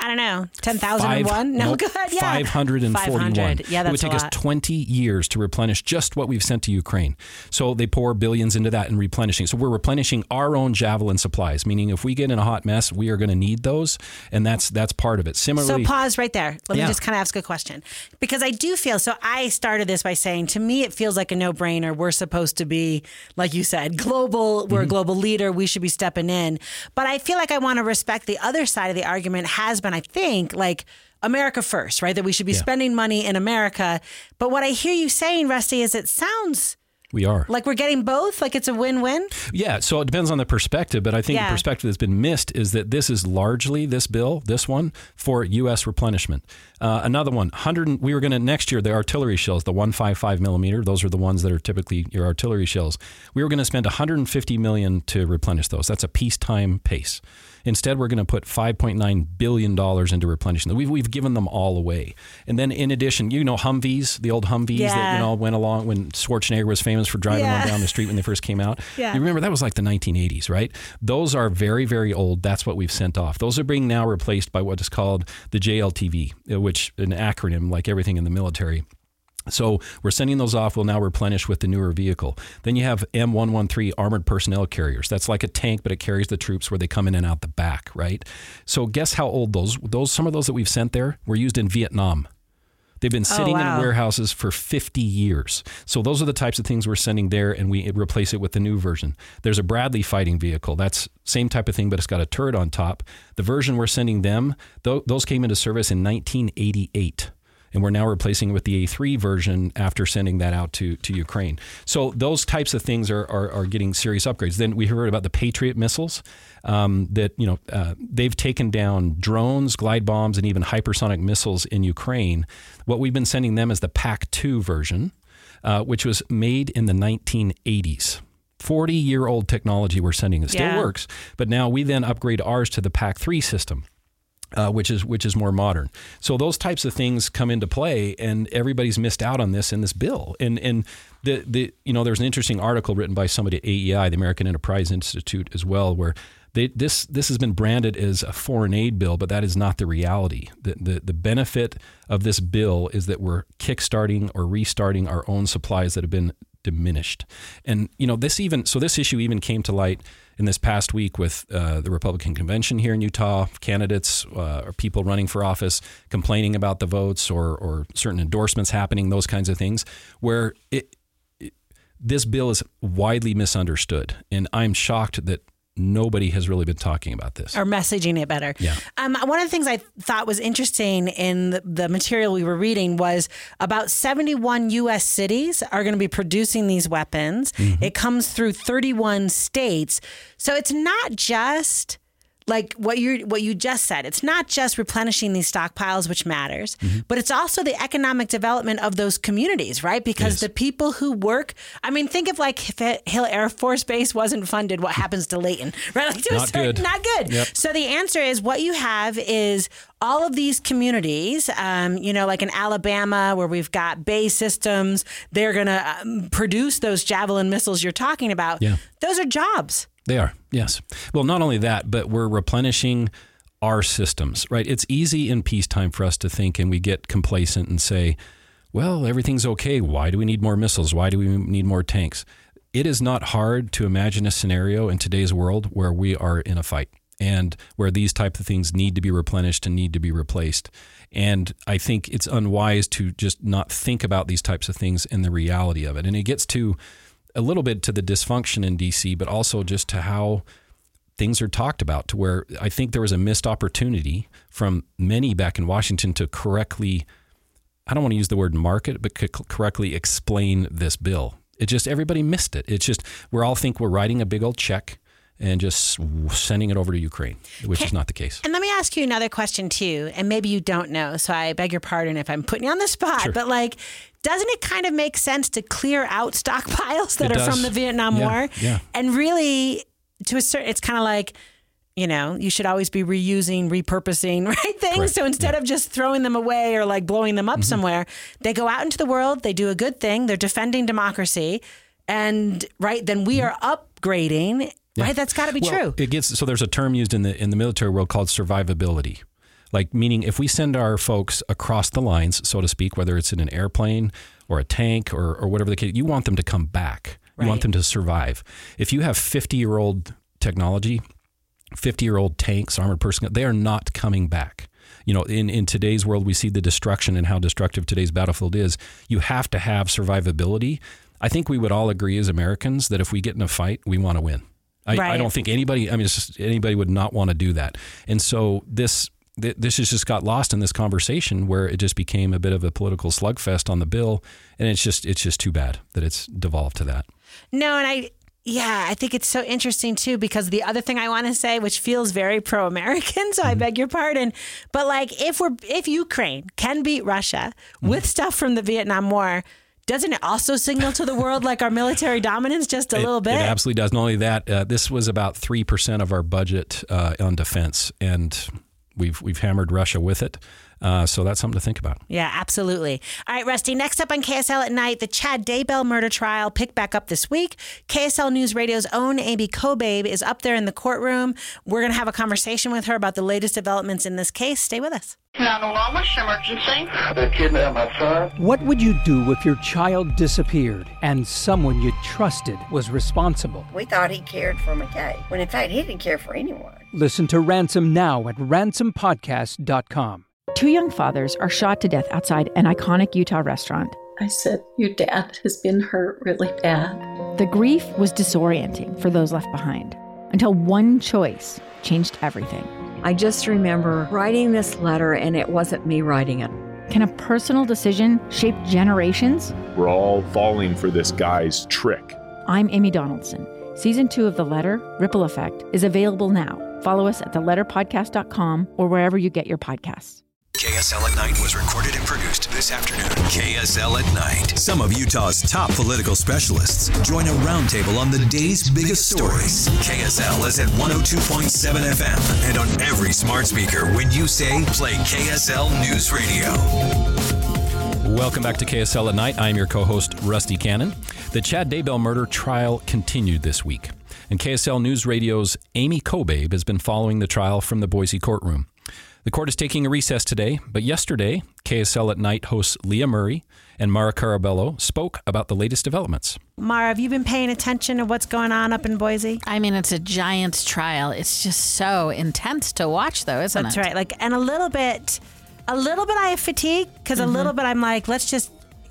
I don't know, 10,001? No, good. Yeah. 541. 500. Yeah, that's it would take us 20 years to replenish just what we've sent to Ukraine. So they pour billions into that and replenishing. So we're replenishing our own Javelin supplies, meaning if we get in a hot mess, we are going to need those. And that's part of it. Similarly. So pause right there. Let me just kind of ask a question. Because I do feel, so I started this by saying, to me, it feels like a no-brainer. We're supposed to be, like you said, global. We're a global leader. We should be stepping in. But I feel like I want to respect the other side of the argument has been, I think, like America first, right? That we should be spending money in America. But what I hear you saying, Rusty, is it sounds we are like we're getting both, like it's a win-win. Yeah. So it depends on the perspective, but I think the perspective that's been missed is that this is largely this one for U.S. replenishment. Another one, we were going to next year, the artillery shells, the 155 millimeter, those are the ones that are typically your artillery shells. We were going to spend $150 million to replenish those. That's a peacetime pace. Instead, we're going to put $5.9 billion into replenishing them. We've given them all away. And then in addition, Humvees, the old Humvees that went along when Schwarzenegger was famous for driving one down the street when they first came out. Yeah. You remember that was like the 1980s, right? Those are very, very old. That's what we've sent off. Those are being now replaced by what is called the JLTV, which an acronym like everything in the military. So we're sending those off. We'll now replenish with the newer vehicle. Then you have M113 armored personnel carriers. That's like a tank, but it carries the troops where they come in and out the back, right? So guess how old some of those that we've sent there were used in Vietnam. They've been sitting in warehouses for 50 years. So those are the types of things we're sending there, and we replace it with the new version. There's a Bradley fighting vehicle. That's same type of thing, but it's got a turret on top. The version we're sending them, those came into service in 1988. And we're now replacing it with the A3 version after sending that out to Ukraine. So those types of things are getting serious upgrades. Then we heard about the Patriot missiles that they've taken down drones, glide bombs, and even hypersonic missiles in Ukraine. What we've been sending them is the PAC-2 version, which was made in the 1980s. 40-year-old technology we're sending. It still works, but now we then upgrade ours to the PAC-3 system. Which is more modern. So those types of things come into play, and everybody's missed out on this in this bill. And there's an interesting article written by somebody at AEI, the American Enterprise Institute, as well, where this has been branded as a foreign aid bill, but that is not the reality. The benefit of this bill is that we're kickstarting or restarting our own supplies that have been diminished. And this issue even came to light in this past week with the Republican convention here in Utah. Candidates or people running for office complaining about the votes or certain endorsements happening, those kinds of things, where this bill is widely misunderstood. And I'm shocked that nobody has really been talking about this. Or messaging it better. Yeah. One of the things I thought was interesting in the material we were reading was about 71 U.S. cities are going to be producing these weapons. Mm-hmm. It comes through 31 states. So it's not just like what you just said. It's not just replenishing these stockpiles, which matters, but it's also the economic development of those communities, right? Because the people who work, think of like if Hill Air Force Base wasn't funded, what happens to Layton, right? Like not good. Yep. So the answer is what you have is all of these communities, like in Alabama where we've got Bay Systems, they're going to produce those Javelin missiles you're talking about. Yeah. Those are jobs. They are, yes. Well, not only that, but we're replenishing our systems, right? It's easy in peacetime for us to think, and we get complacent and say, well, everything's okay. Why do we need more missiles? Why do we need more tanks? It is not hard to imagine a scenario in today's world where we are in a fight and where these type of things need to be replenished and need to be replaced. And I think it's unwise to just not think about these types of things and the reality of it. And it gets to a little bit to the dysfunction in D.C., but also just to how things are talked about, to where I think there was a missed opportunity from many back in Washington to correctly, I don't want to use the word market, but correctly explain this bill. It just, everybody missed it. It's just, we all think we're writing a big old check and just sending it over to Ukraine, which is not the case. And let me ask you another question too, and maybe you don't know, so I beg your pardon if I'm putting you on the spot, but doesn't it kind of make sense to clear out stockpiles that are from the Vietnam War? Yeah. And really, to a certain, it's kind of like, you should always be reusing, repurposing, right, things. Correct. So instead of just throwing them away or like blowing them up somewhere, they go out into the world, they do a good thing, they're defending democracy, and then we are upgrading. Yeah. Right, that's got to be true. So there's a term used in the military world called survivability. Like, meaning if we send our folks across the lines, so to speak, whether it's in an airplane or a tank or whatever the case, you want them to come back. You want them to survive. If you have 50-year-old technology, 50-year-old tanks, armored personnel, they are not coming back. You know, in today's world, we see the destruction and how destructive today's battlefield is. You have to have survivability. I think we would all agree as Americans that if we get in a fight, we want to win. I don't think anybody, anybody would not want to do that. And so this has just got lost in this conversation where it just became a bit of a political slugfest on the bill. And it's just too bad that it's devolved to that. No, and I think it's so interesting too, because the other thing I want to say, which feels very pro-American, so I beg your pardon, but like if Ukraine can beat Russia with stuff from the Vietnam War, doesn't it also signal to the world like our military dominance just a little bit? It absolutely does. Not only that, this was about 3% of our budget on defense, and we've hammered Russia with it. So that's something to think about. Yeah, absolutely. All right, Rusty, next up on KSL at Night, the Chad Daybell murder trial picked back up this week. KSL News Radio's own Amy Kobabe is up there in the courtroom. We're going to have a conversation with her about the latest developments in this case. Stay with us. 911, what's your emergency? They kidnapped my son. What would you do if your child disappeared and someone you trusted was responsible? We thought he cared for McKay, when in fact he didn't care for anyone. Listen to Ransom now at ransompodcast.com. Two young fathers are shot to death outside an iconic Utah restaurant. I said, your dad has been hurt really bad. The grief was disorienting for those left behind, until one choice changed everything. I just remember writing this letter, and it wasn't me writing it. Can a personal decision shape generations? We're all falling for this guy's trick. I'm Amy Donaldson. Season 2 of The Letter, Ripple Effect, is available now. Follow us at theletterpodcast.com or wherever you get your podcasts. KSL at Night was recorded and produced this afternoon. KSL at Night. Some of Utah's top political specialists join a roundtable on the day's biggest stories. KSL is at 102.7 FM and on every smart speaker when you say play KSL News Radio. Welcome back to KSL at Night. I'm your co-host, Rusty Cannon. The Chad Daybell murder trial continued this week, and KSL News Radio's Amy Kobabe has been following the trial from the Boise courtroom. The court is taking a recess today, but yesterday, KSL at Night hosts Leah Murray and Mara Carabello spoke about the latest developments. Mara, have you been paying attention to what's going on up in Boise? I mean, it's a giant trial. It's just so intense to watch, though, isn't it? That's right. Like, and a little bit I have fatigue, because a little bit I'm like, let's just,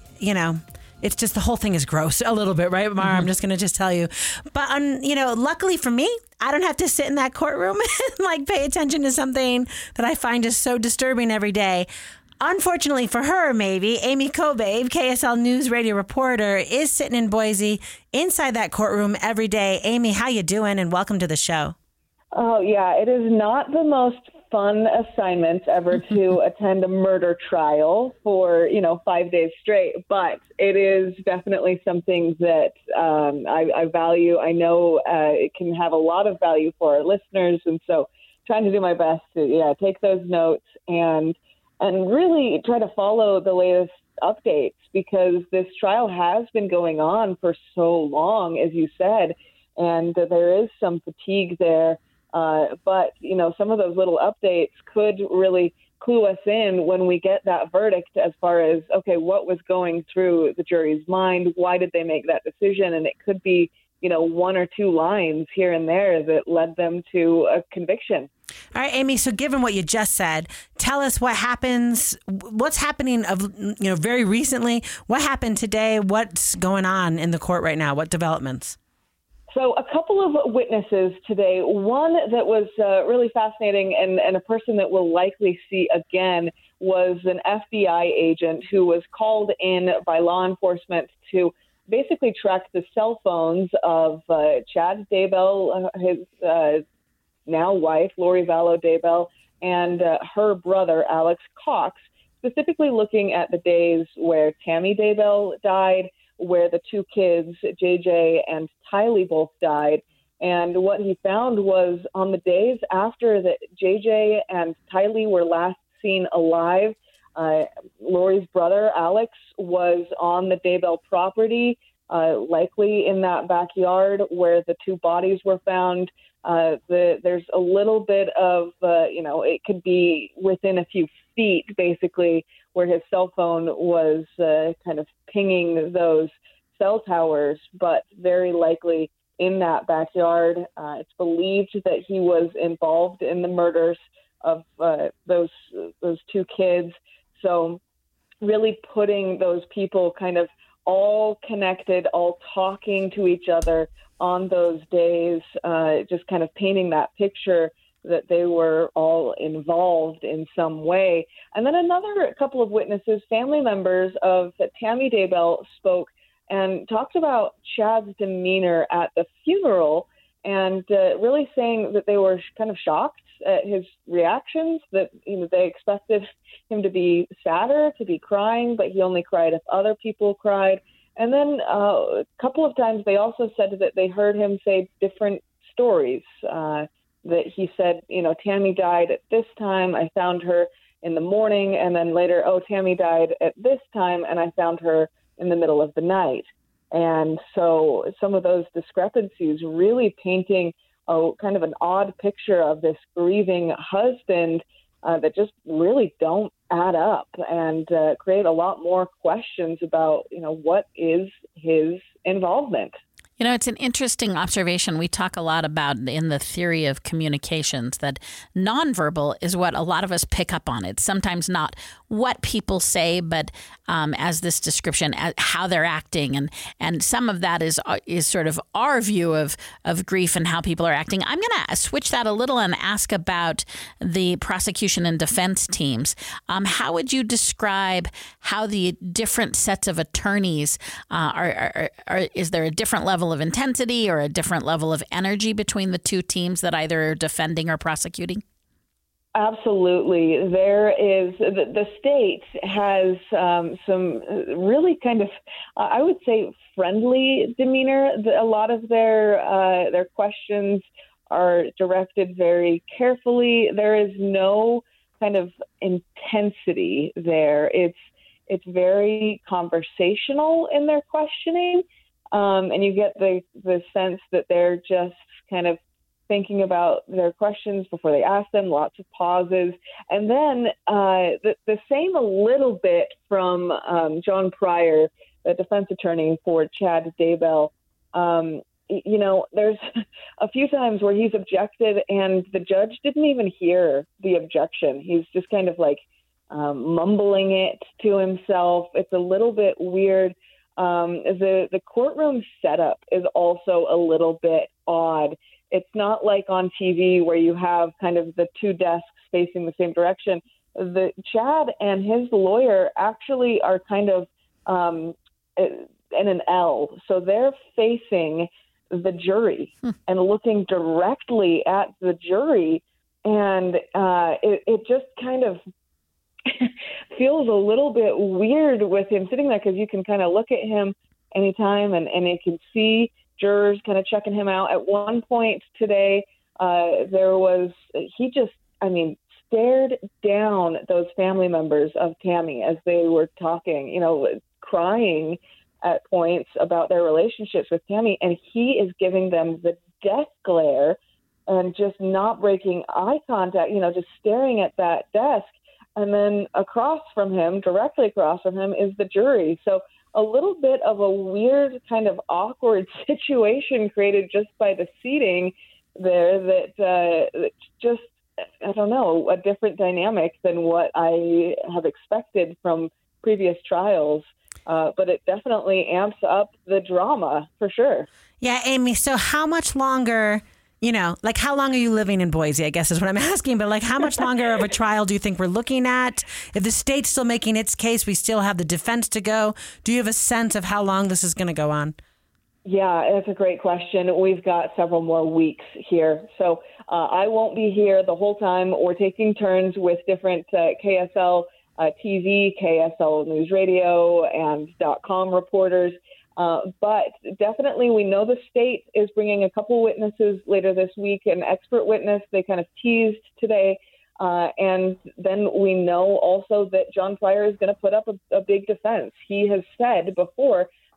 it's just the whole thing is gross a little bit, right, Mara? I'm just going to just tell you. But, luckily for me, I don't have to sit in that courtroom and pay attention to something that I find just so disturbing every day. Unfortunately for her, maybe, Amy Kobabe, KSL News Radio reporter, is sitting in Boise inside that courtroom every day. Amy, how you doing? And welcome to the show. Oh, yeah, it is not the most fun assignment ever to attend a murder trial for, 5 days straight, but it is definitely something that I value. I know it can have a lot of value for our listeners, and so trying to do my best to take those notes and really try to follow the latest updates, because this trial has been going on for so long, as you said, and there is some fatigue there. But, some of those little updates could really clue us in when we get that verdict as far as, okay, what was going through the jury's mind? Why did they make that decision? And it could be, one or two lines here and there that led them to a conviction. All right, Amy, so given what you just said, tell us what's happening very recently. What happened today? What's going on in the court right now? What developments? So a couple of witnesses today, one that was really fascinating and a person that we'll likely see again was an FBI agent who was called in by law enforcement to basically track the cell phones of Chad Daybell, his now wife, Lori Vallow Daybell, and her brother, Alex Cox, specifically looking at the days where Tammy Daybell died, where the two kids, JJ and Tylee, both died. And what he found was on the days after that JJ and Tylee were last seen alive, Lori's brother, Alex, was on the Daybell property likely in that backyard where the two bodies were found. There's a little bit of, it could be within a few feet, basically, where his cell phone was kind of pinging those cell towers, but very likely in that backyard. It's believed that he was involved in the murders of those two kids. So really putting those people kind of all connected, all talking to each other on those days, just kind of painting that picture that they were all involved in some way. And then another couple of witnesses, family members of Tammy Daybell, spoke and talked about Chad's demeanor at the funeral and really saying that they were kind of shocked at his reactions, that they expected him to be sadder, to be crying, but he only cried if other people cried. And then a couple of times they also said that they heard him say different stories, that he said, Tammy died at this time, I found her in the morning, and then later, Tammy died at this time, and I found her in the middle of the night. And so some of those discrepancies really painting kind of an odd picture of this grieving husband that just really don't add up and create a lot more questions about, what is his involvement. It's an interesting observation. We talk a lot about in the theory of communications that nonverbal is what a lot of us pick up on. It's sometimes not what people say, but as this description, how they're acting. And some of that is sort of our view of grief and how people are acting. I'm going to switch that a little and ask about the prosecution and defense teams. How would you describe how the different sets of attorneys is there a different level of intensity or a different level of energy between the two teams that either are defending or prosecuting? Absolutely. There is, the state has some really kind of, I would say, friendly demeanor. A lot of their questions are directed very carefully. There is no kind of intensity there. It's very conversational in their questioning. And you get the sense that they're just kind of thinking about their questions before they ask them, lots of pauses. And then the same a little bit from John Pryor, the defense attorney for Chad Daybell. There's a few times where he's objected and the judge didn't even hear the objection. He's just kind of like mumbling it to himself. It's a little bit weird. The courtroom setup is also a little bit odd. It's not like on TV where you have kind of the two desks facing the same direction. The Chad and his lawyer actually are kind of in an L. So they're facing the jury and looking directly at the jury. And it just kind of feels a little bit weird with him sitting there because you can kind of look at him anytime and you can see jurors kind of checking him out. At one point today, he stared down those family members of Tammy as they were talking, crying at points about their relationships with Tammy. And he is giving them the death glare and just not breaking eye contact, just staring at that desk. And then directly across from him is the jury. So a little bit of a weird kind of awkward situation created just by the seating there that just, I don't know, a different dynamic than what I have expected from previous trials. But it definitely amps up the drama for sure. Yeah, Amy. So how much longer, how long are you living in Boise, I guess is what I'm asking. But how much longer of a trial do you think we're looking at? If the state's still making its case, we still have the defense to go. Do you have a sense of how long this is going to go on? Yeah, that's a great question. We've got several more weeks here. So I won't be here the whole time. We're taking turns with different KSL TV, KSL News Radio, and .com reporters. But definitely we know the state is bringing a couple witnesses later this week, an expert witness they kind of teased today. And then we know also that John Pryor is going to put up a big defense. He has said before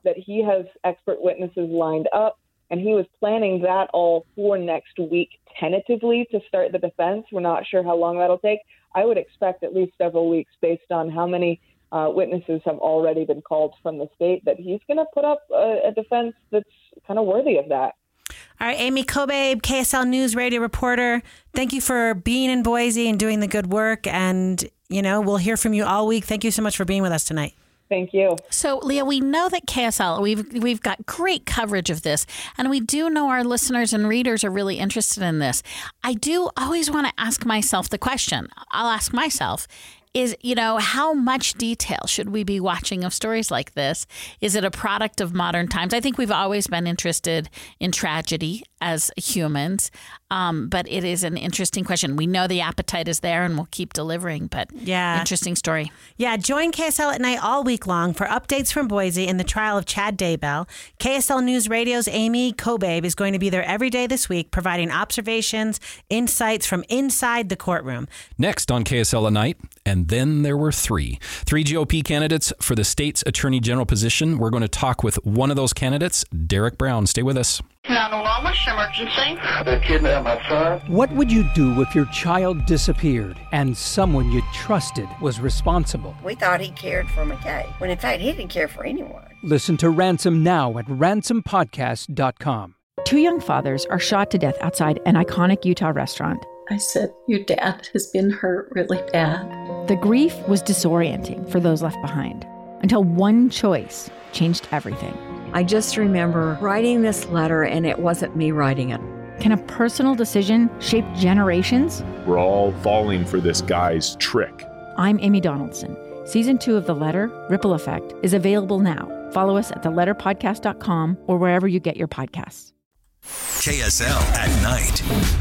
that he has expert witnesses lined up, and he was planning that all for next week tentatively to start the defense. We're not sure how long that'll take. I would expect at least several weeks based on how many witnesses have already been called from the state, that he's going to put up a defense that's kind of worthy of that. All right, Amy Kobabe, KSL News radio reporter, thank you for being in Boise and doing the good work. And, we'll hear from you all week. Thank you so much for being with us tonight. Thank you. So, Leah, we know that KSL, we've got great coverage of this, and we do know our listeners and readers are really interested in this. I do always want to ask myself the question. I'll ask myself, is, how much detail should we be watching of stories like this? Is it a product of modern times? I think we've always been interested in tragedy as humans, but it is an interesting question. We know the appetite is there and we'll keep delivering, but interesting story. Yeah, join KSL at Night all week long for updates from Boise in the trial of Chad Daybell. KSL News Radio's Amy Kobabe is going to be there every day this week, providing observations, insights from inside the courtroom. Next on KSL at Night, and then there were three GOP candidates for the state's attorney general position. We're going to talk with one of those candidates, Derek Brown. Stay with us. 911, what's your emergency? They kidnapped my son. What would you do if your child disappeared and someone you trusted was responsible? We thought he cared for McKay, when in fact he didn't care for anyone. Listen to Ransom now at ransompodcast.com. Two young fathers are shot to death outside an iconic Utah restaurant. I said, your dad has been hurt really bad. The grief was disorienting for those left behind, until one choice changed everything. I just remember writing this letter, and it wasn't me writing it. Can a personal decision shape generations? We're all falling for this guy's trick. I'm Amy Donaldson. Season 2 of The Letter, Ripple Effect, is available now. Follow us at theletterpodcast.com or wherever you get your podcasts. KSL at Night.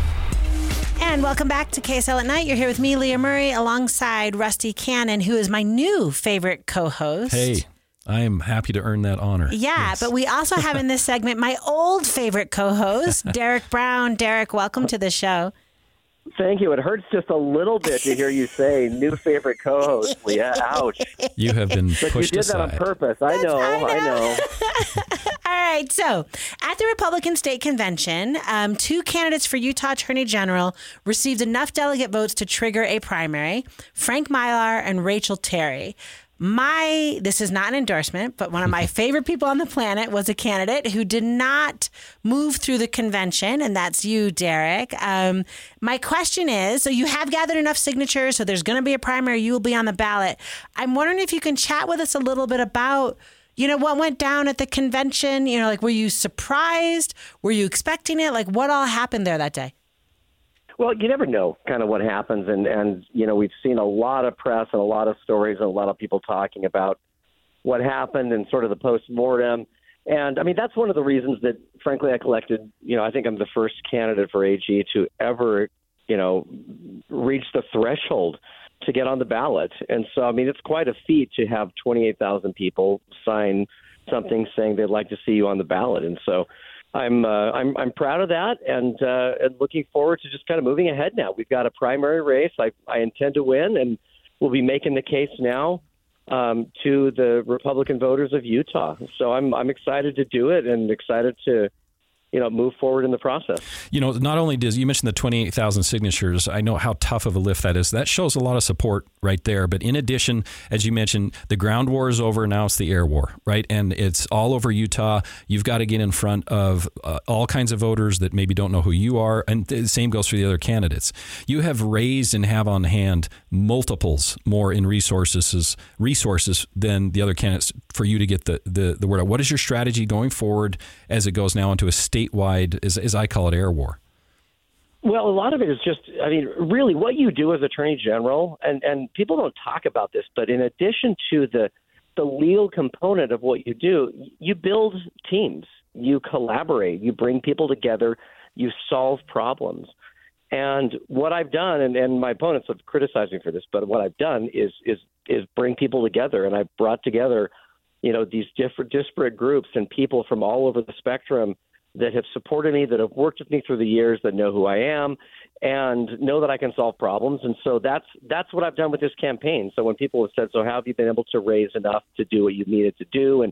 And welcome back to KSL at Night. You're here with me, Leah Murray, alongside Rusty Cannon, who is my new favorite co-host. Hey, I am happy to earn that honor. Yeah, yes. But we also have in this segment my old favorite co-host, Derek Brown. Derek, welcome to the show. Thank you. It hurts just a little bit to hear you say new favorite co-host, Leah. Ouch. You have been pushed aside. But you did that on purpose. I know. All right. So at the Republican State Convention, two candidates for Utah Attorney General received enough delegate votes to trigger a primary, Frank Mylar and Rachel Terry. This is not an endorsement, but one of my favorite people on the planet was a candidate who did not move through the convention, and that's you, Derek. My question is, so you have gathered enough signatures, so there's going to be a primary, you will be on the ballot. I'm wondering if you can chat with us a little bit about, what went down at the convention. Were you surprised? Were you expecting it? What all happened there that day? Well, you never know kind of what happens. And we've seen a lot of press and a lot of stories and a lot of people talking about what happened and sort of the postmortem. And, that's one of the reasons that, frankly, I collected, I think I'm the first candidate for AG to ever, reach the threshold to get on the ballot. And so, it's quite a feat to have 28,000 people sign something saying they'd like to see you on the ballot. And so I'm proud of that and looking forward to just kind of moving ahead now. We've got a primary race. I intend to win, and we'll be making the case now to the Republican voters of Utah. So I'm excited to do it and excited to move forward in the process. Not only does you mentioned the 28,000 signatures, I know how tough of a lift that is. That shows a lot of support right there. But in addition, as you mentioned, the ground war is over. Now it's the air war, right? And it's all over Utah. You've got to get in front of all kinds of voters that maybe don't know who you are. And the same goes for the other candidates. You have raised and have on hand multiples more in resources than the other candidates for you to get the word out. What is your strategy going forward as it goes now into a statewide, as I call it, air war? Well, a lot of it is just, really what you do as Attorney General, and people don't talk about this, but in addition to the legal component of what you do, you build teams, you collaborate, you bring people together, you solve problems. And what I've done, and my opponents have criticized me for this, but what I've done is bring people together, and I've brought together, these different disparate groups and people from all over the spectrum that have supported me, that have worked with me through the years, that know who I am and know that I can solve problems. And so that's what I've done with this campaign. So when people have said, so how have you been able to raise enough to do what you needed to do? And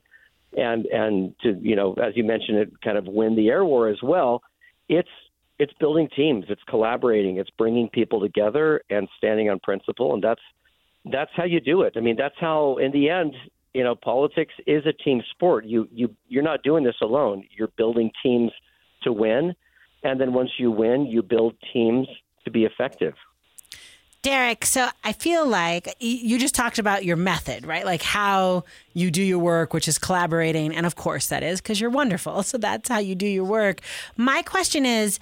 and to, you know, as you mentioned, it kind of win the air war as well. It's building teams, it's collaborating, it's bringing people together and standing on principle, and that's how you do it. I mean, that's how, in the end, you know, politics is a team sport. You're not doing this alone. You're building teams to win, and then once you win, you build teams to be effective. Derek, so I feel like you just talked about your method, right? Like how you do your work, which is collaborating. And of course that is because you're wonderful. So that's how you do your work. My question is,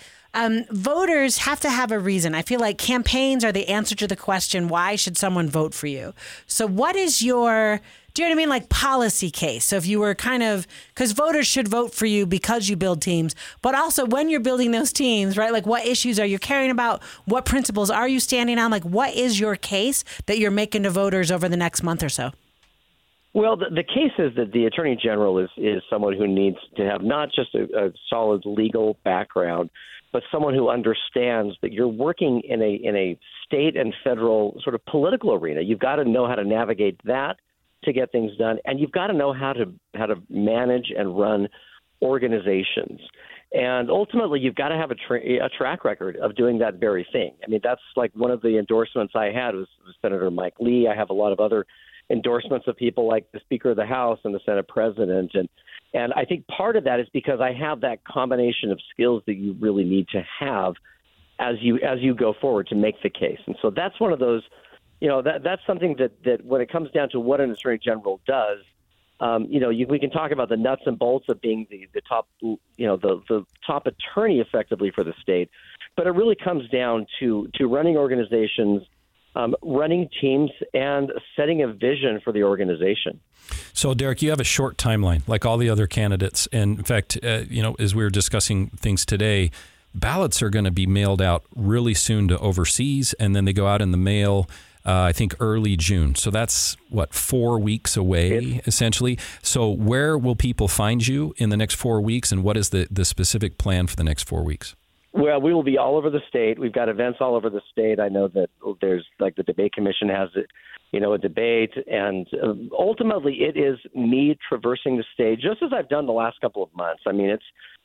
voters have to have a reason. I feel like campaigns are the answer to the question, why should someone vote for you? So what is your, do you know what I mean? Like policy case. So if you were kind of, because voters should vote for you because you build teams, but also when you're building those teams, right? Like what issues are you caring about? What principles are you standing on? Like what is your case that you're making to voters over the next month or so? Well, the case is that the Attorney General is someone who needs to have not just a solid legal background, but someone who understands that you're working in a state and federal sort of political arena. You've got to know how to navigate that to get things done, and you've got to know how to manage and run organizations. And ultimately, you've got to have a track record of doing that very thing. I mean, that's like one of the endorsements I had was Senator Mike Lee. I have a lot of other endorsements of people like the Speaker of the House and the Senate President, and I think part of that is because I have that combination of skills that you really need to have as you go forward to make the case. And so that's one of those, you know, that's something that when it comes down to what an Attorney General does, you know, we can talk about the nuts and bolts of being the top, you know, the top attorney effectively for the state, but it really comes down to running organizations, running teams, and setting a vision for the organization. So, Derek, you have a short timeline, like all the other candidates. And in fact, you know, as we were discussing things today, ballots are going to be mailed out really soon to overseas, and then they go out in the mail, I think, early June. So that's, 4 weeks away, essentially. So where will people find you in the next 4 weeks, and what is the specific plan for the next 4 weeks? Well, we will be all over the state. We've got events all over the state. I know that there's, like, the Debate Commission has, you know, a debate. And ultimately, it is me traversing the state, just as I've done the last couple of months. I mean,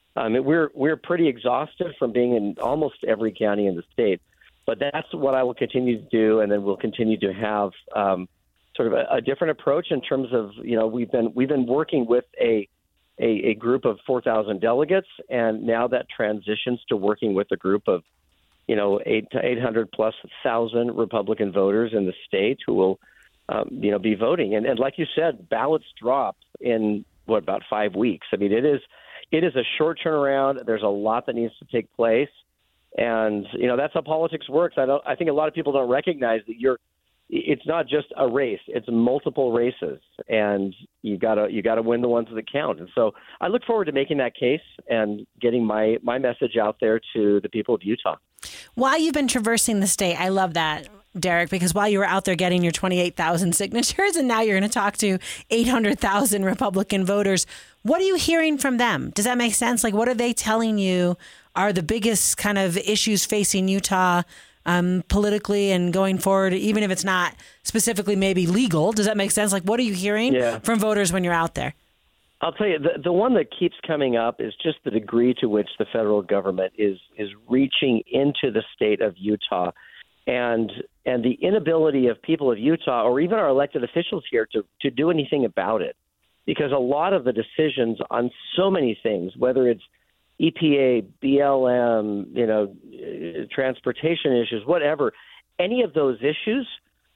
we're pretty exhausted from being in almost every county in the state. But that's what I will continue to do, and then we'll continue to have sort of a different approach in terms of, you know, we've been working with a group of 4,000 delegates, and now that transitions to working with a group of, you know, 800 plus thousand Republican voters in the state who will, you know, be voting. And like you said, ballots drop in about 5 weeks. I mean, it is a short turnaround. There's a lot that needs to take place, and you know that's how politics works. I think a lot of people don't recognize that it's not just a race; it's multiple races, and you gotta win the ones that count. And so I look forward to making that case and getting my message out there to the people of Utah. While you've been traversing the state, I love that, Derek, because while you were out there getting your 28,000 signatures, and now you're going to talk to 800,000 Republican voters, what are you hearing from them? Does that make sense? Like, what are they telling you are the biggest kind of issues facing Utah politically and going forward, even if it's not specifically maybe legal? Does that make sense? Like, what are you hearing from voters when you're out there? I'll tell you, the one that keeps coming up is just the degree to which the federal government is reaching into the state of Utah, and the inability of people of Utah or even our elected officials here to do anything about it. Because a lot of the decisions on so many things, whether it's EPA, BLM, you know, transportation issues, whatever, any of those issues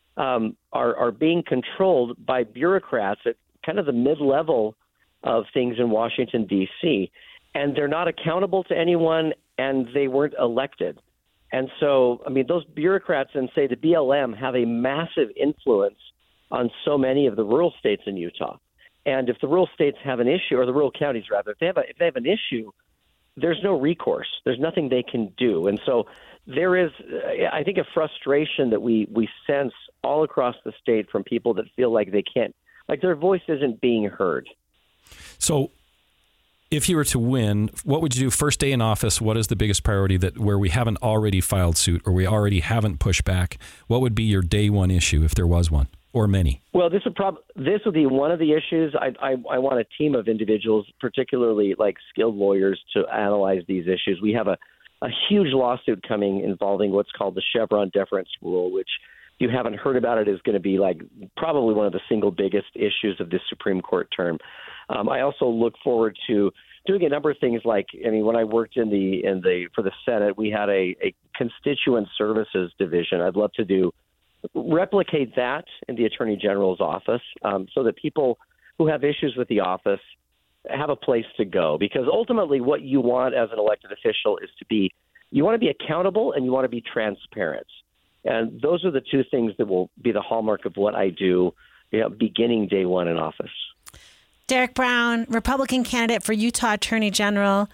are being controlled by bureaucrats at kind of the mid-level of things in Washington, D.C., and they're not accountable to anyone, and they weren't elected. And so, I mean, those bureaucrats and, say, the BLM have a massive influence on so many of the rural states in Utah. And if the rural states have an issue, or the rural counties, rather, if they have an issue, there's no recourse. There's nothing they can do. And so there is, I think, a frustration that we sense all across the state from people that feel like they can't, like their voice isn't being heard. So if you were to win, what would you do first day in office? What is the biggest priority where we haven't already filed suit or we already haven't pushed back? What would be your day one issue if there was one? or many? Well, this would be one of the issues. I want a team of individuals, particularly like skilled lawyers, to analyze these issues. We have a huge lawsuit coming involving what's called the Chevron deference rule, which, if you haven't heard about it, is going to be like probably one of the single biggest issues of this Supreme Court term. I also look forward to doing a number of things when I worked for the Senate, we had a constituent services division. I'd love to replicate that in the Attorney General's office, so that people who have issues with the office have a place to go. Because ultimately what you want as an elected official is you want to be accountable and you want to be transparent. And those are the two things that will be the hallmark of what I do, beginning day one in office. Derek Brown, Republican candidate for Utah Attorney General.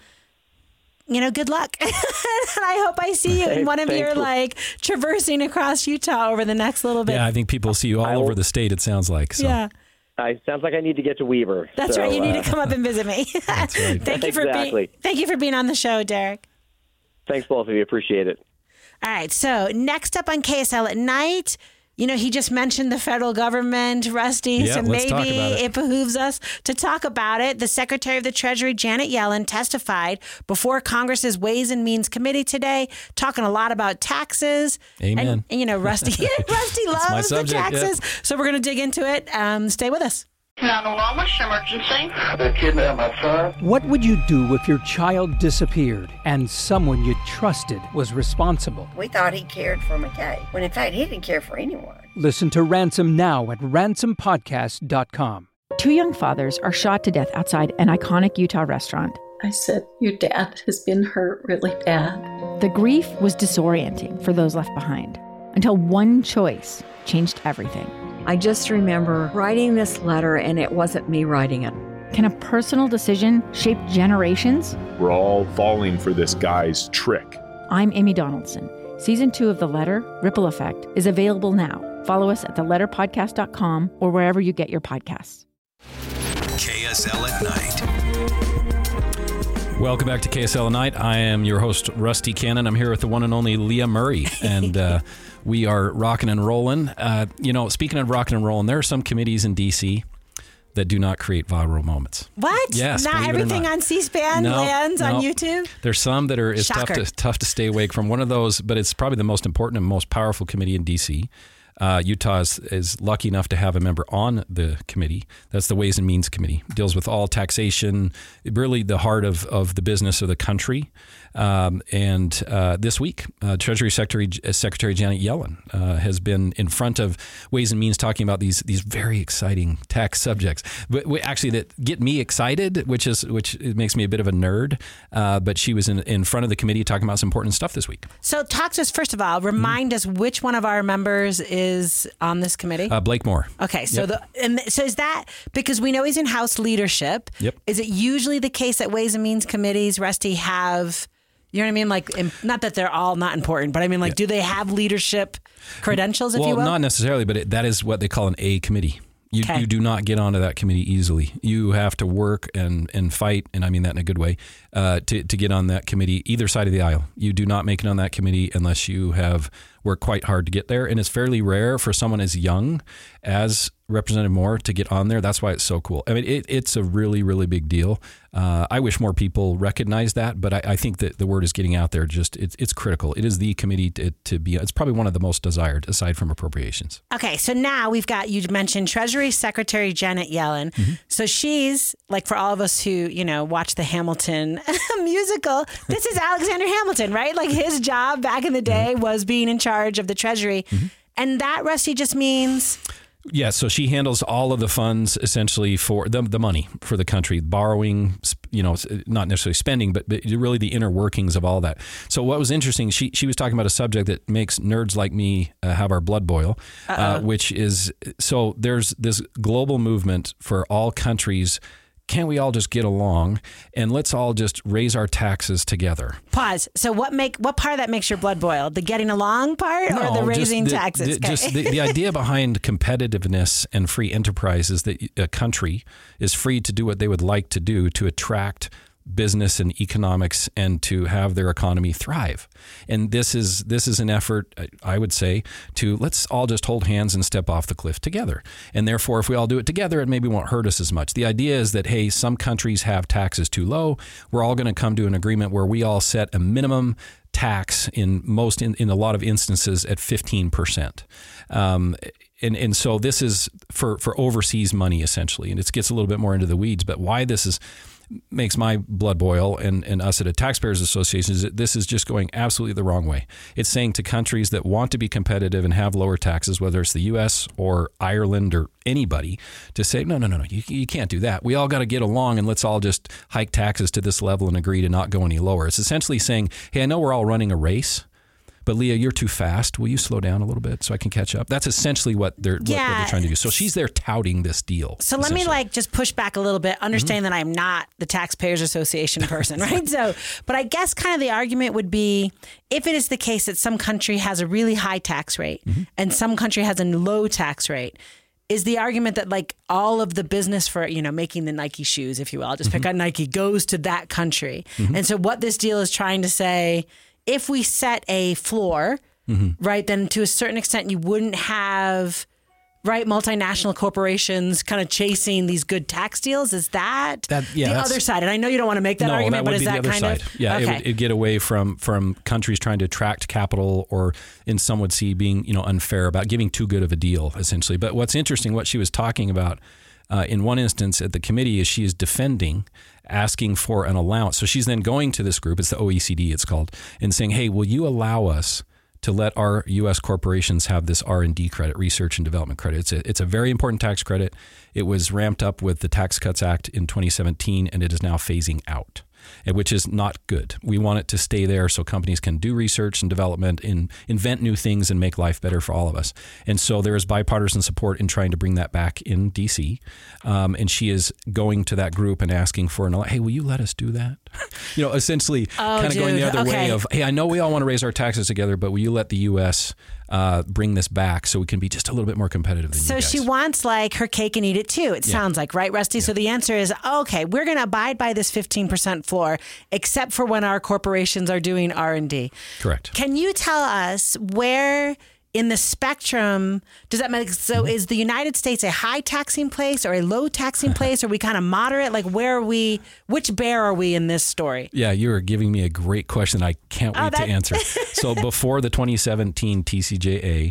Good luck. And I hope I see you in one of your traversing across Utah over the next little bit. Yeah, I think people see you all over the state, it sounds like. So. Yeah. It sounds like I need to get to Weber. That's right. You need to come up and visit me. That's right. Thank you for being on the show, Derek. Thanks, both of you. Appreciate it. All right. So next up on KSL at Night, he just mentioned the federal government, Rusty, yeah, so maybe it behooves us to talk about it. The Secretary of the Treasury, Janet Yellen, testified before Congress's Ways and Means Committee today, talking a lot about taxes. Amen. And Rusty loves the taxes. Yeah. So we're going to dig into it. Stay with us. 911, what's your emergency? They kidnapped my son. What would you do if your child disappeared and someone you trusted was responsible? We thought he cared for McKay, when in fact he didn't care for anyone. Listen to Ransom now at ransompodcast.com. Two young fathers are shot to death outside an iconic Utah restaurant. I said, your dad has been hurt really bad. The grief was disorienting for those left behind, until one choice changed everything. I just remember writing this letter, and it wasn't me writing it. Can a personal decision shape generations? We're all falling for this guy's trick. I'm Amy Donaldson. Season 2 of The Letter, Ripple Effect, is available now. Follow us at theletterpodcast.com or wherever you get your podcasts. KSL at Night. Welcome back to KSL at Night. I am your host, Rusty Cannon. I'm here with the one and only Leah Murray, and we are rocking and rolling. Speaking of rocking and rolling, there are some committees in D.C. that do not create viral moments. What? Yes. Not everything on C-SPAN lands on YouTube? There's some that it's tough to stay awake from. One of those, but it's probably the most important and most powerful committee in D.C. Utah is lucky enough to have a member on the committee. That's the Ways and Means Committee. It deals with all taxation, really the heart of the business of the country. And this week, Treasury Secretary Janet Yellen has been in front of Ways and Means talking about these very exciting tax subjects. But actually, that get me excited, which it makes me a bit of a nerd. But she was in front of the committee talking about some important stuff this week. So talk to us, first of all, remind us which one of our members is on this committee? Blake Moore. Okay, so so is that because we know he's in House leadership? Yep. Is it usually the case that Ways and Means committees, Rusty, have? You know what I mean? Like, not that they're all not important, but I mean, do they have leadership credentials, if you will? Well, not necessarily, but that is what they call an A committee. You do not get onto that committee easily. You have to work and fight, and I mean that in a good way, to get on that committee, either side of the aisle. You do not make it on that committee unless you have worked quite hard to get there. And it's fairly rare for someone as young as Representative Moore to get on there. That's why it's so cool. I mean, it's a really, really big deal. I wish more people recognize that, but I think that the word is getting out there. Just it's critical. It is the committee to be. It's probably one of the most desired, aside from appropriations. Okay, so now we've got, you mentioned Treasury Secretary Janet Yellen. Mm-hmm. So she's like, for all of us who watch the Hamilton musical, this is Alexander Hamilton, right? Like, his job back in the day was being in charge of the Treasury, and that, Rusty, just means. Yeah, so she handles all of the funds essentially for the money for the country, borrowing, not necessarily spending, but really the inner workings of all that. So what was interesting, she was talking about a subject that makes nerds like me have our blood boil, which is, so there's this global movement for all countries. Can't we all just get along and let's all just raise our taxes together? Pause. So what part of that makes your blood boil? The getting along part or the raising taxes? Just the idea behind competitiveness and free enterprise is that a country is free to do what they would like to do to attract business and economics and to have their economy thrive. And this is an effort, I would say, to let's all just hold hands and step off the cliff together. And therefore, if we all do it together, it maybe won't hurt us as much. The idea is that, hey, some countries have taxes too low. We're all going to come to an agreement where we all set a minimum tax in a lot of instances at 15%. And so this is for overseas money, essentially. And it gets a little bit more into the weeds. But why this makes my blood boil and us at a Taxpayers Association is that this is just going absolutely the wrong way. It's saying to countries that want to be competitive and have lower taxes, whether it's the U.S. or Ireland or anybody, to say, no, you can't do that. We all got to get along and let's all just hike taxes to this level and agree to not go any lower. It's essentially saying, hey, I know we're all running a race, but Leah, you're too fast. Will you slow down a little bit so I can catch up? That's essentially what they're trying to do. So she's there touting this deal. So let me just push back a little bit, understand that I'm not the Taxpayers Association person, right? But I guess kind of the argument would be, if it is the case that some country has a really high tax rate and some country has a low tax rate, is the argument that like all of the business for, making the Nike shoes, if you will, I'll just pick on Nike, goes to that country. And so what this deal is trying to say, if we set a floor, right, then to a certain extent you wouldn't have, right, multinational corporations kind of chasing these good tax deals. Is that the other side? And I know you don't want to make that argument, but is that kind of... Yeah, okay. It would get away from countries trying to attract capital, or in some would see being unfair about giving too good of a deal, essentially. But what's interesting, what she was talking about in one instance at the committee, is she is defending asking for an allowance. So she's then going to this group, it's the OECD it's called, and saying, hey, will you allow us to let our U.S. corporations have this R&D credit, research and development credit? It's a very important tax credit. It was ramped up with the Tax Cuts Act in 2017, and it is now phasing out, which is not good. We want it to stay there so companies can do research and development, invent new things, and make life better for all of us. And so there is bipartisan support in trying to bring that back in D.C. And she is going to that group and asking for hey, will you let us do that? Essentially kind of going the other way of, hey, I know we all want to raise our taxes together, but will you let the U.S. Bring this back so we can be just a little bit more competitive than you guys? So she wants like her cake and eat it too, it sounds like, right, Rusty? Yeah. So the answer is, okay, we're going to abide by this 15% floor, except for when our corporations are doing R&D. Correct. Can you tell us where in the spectrum does that make? So is the United States a high taxing place or a low taxing place? Are we kind of moderate? Like where are we, which bear are we in this story? Yeah, you are giving me a great question I can't wait to answer. So before the 2017 TCJA,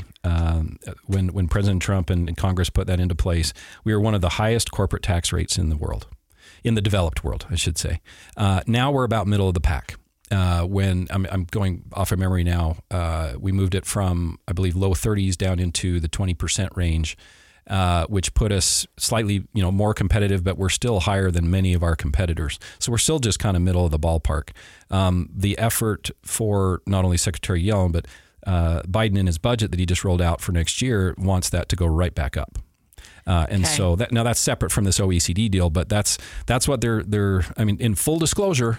when President Trump and Congress put that into place, we were one of the highest corporate tax rates in the world, in the developed world, I should say. Now we're about middle of the pack. When I'm going off of memory now, we moved it from, I believe, low 30s down into the 20% range, which put us slightly, more competitive, but we're still higher than many of our competitors. So we're still just kind of middle of the ballpark. The effort for not only Secretary Yellen, but Biden in his budget that he just rolled out for next year wants that to go right back up. So that's separate from this OECD deal, but that's what they're. I mean, in full disclosure,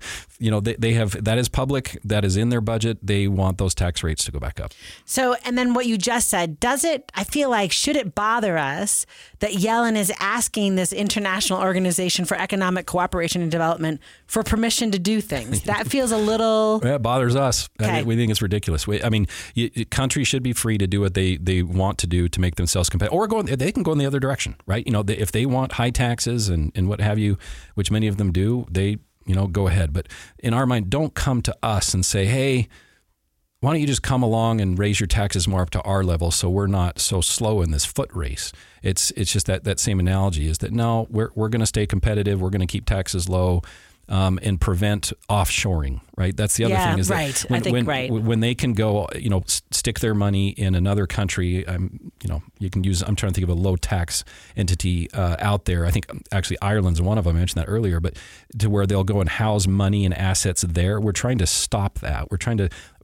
they have, that is public, that is in their budget. They want those tax rates to go back up. So, and then what you just said, I feel like, should it bother us that Yellen is asking this international organization for economic cooperation and development for permission to do things? That feels a little. Yeah, it bothers us. Okay. We think it's ridiculous. Countries should be free to do what they want to do to make themselves competitive, or they can go in the other direction, right? If they want high taxes and what have you, which many of them do, they, go ahead. But in our mind, don't come to us and say, hey, why don't you just come along and raise your taxes more up to our level so we're not so slow in this foot race. It's just that same analogy is that, no, we're going to stay competitive. We're going to keep taxes low. And prevent offshoring, right? That's the other thing is that when they can go, stick their money in another country, you can use, I'm trying to think of a low tax entity out there. I think actually Ireland's one of them. I mentioned that earlier, but to where they'll go and house money and assets there. We're trying to stop that. We're trying to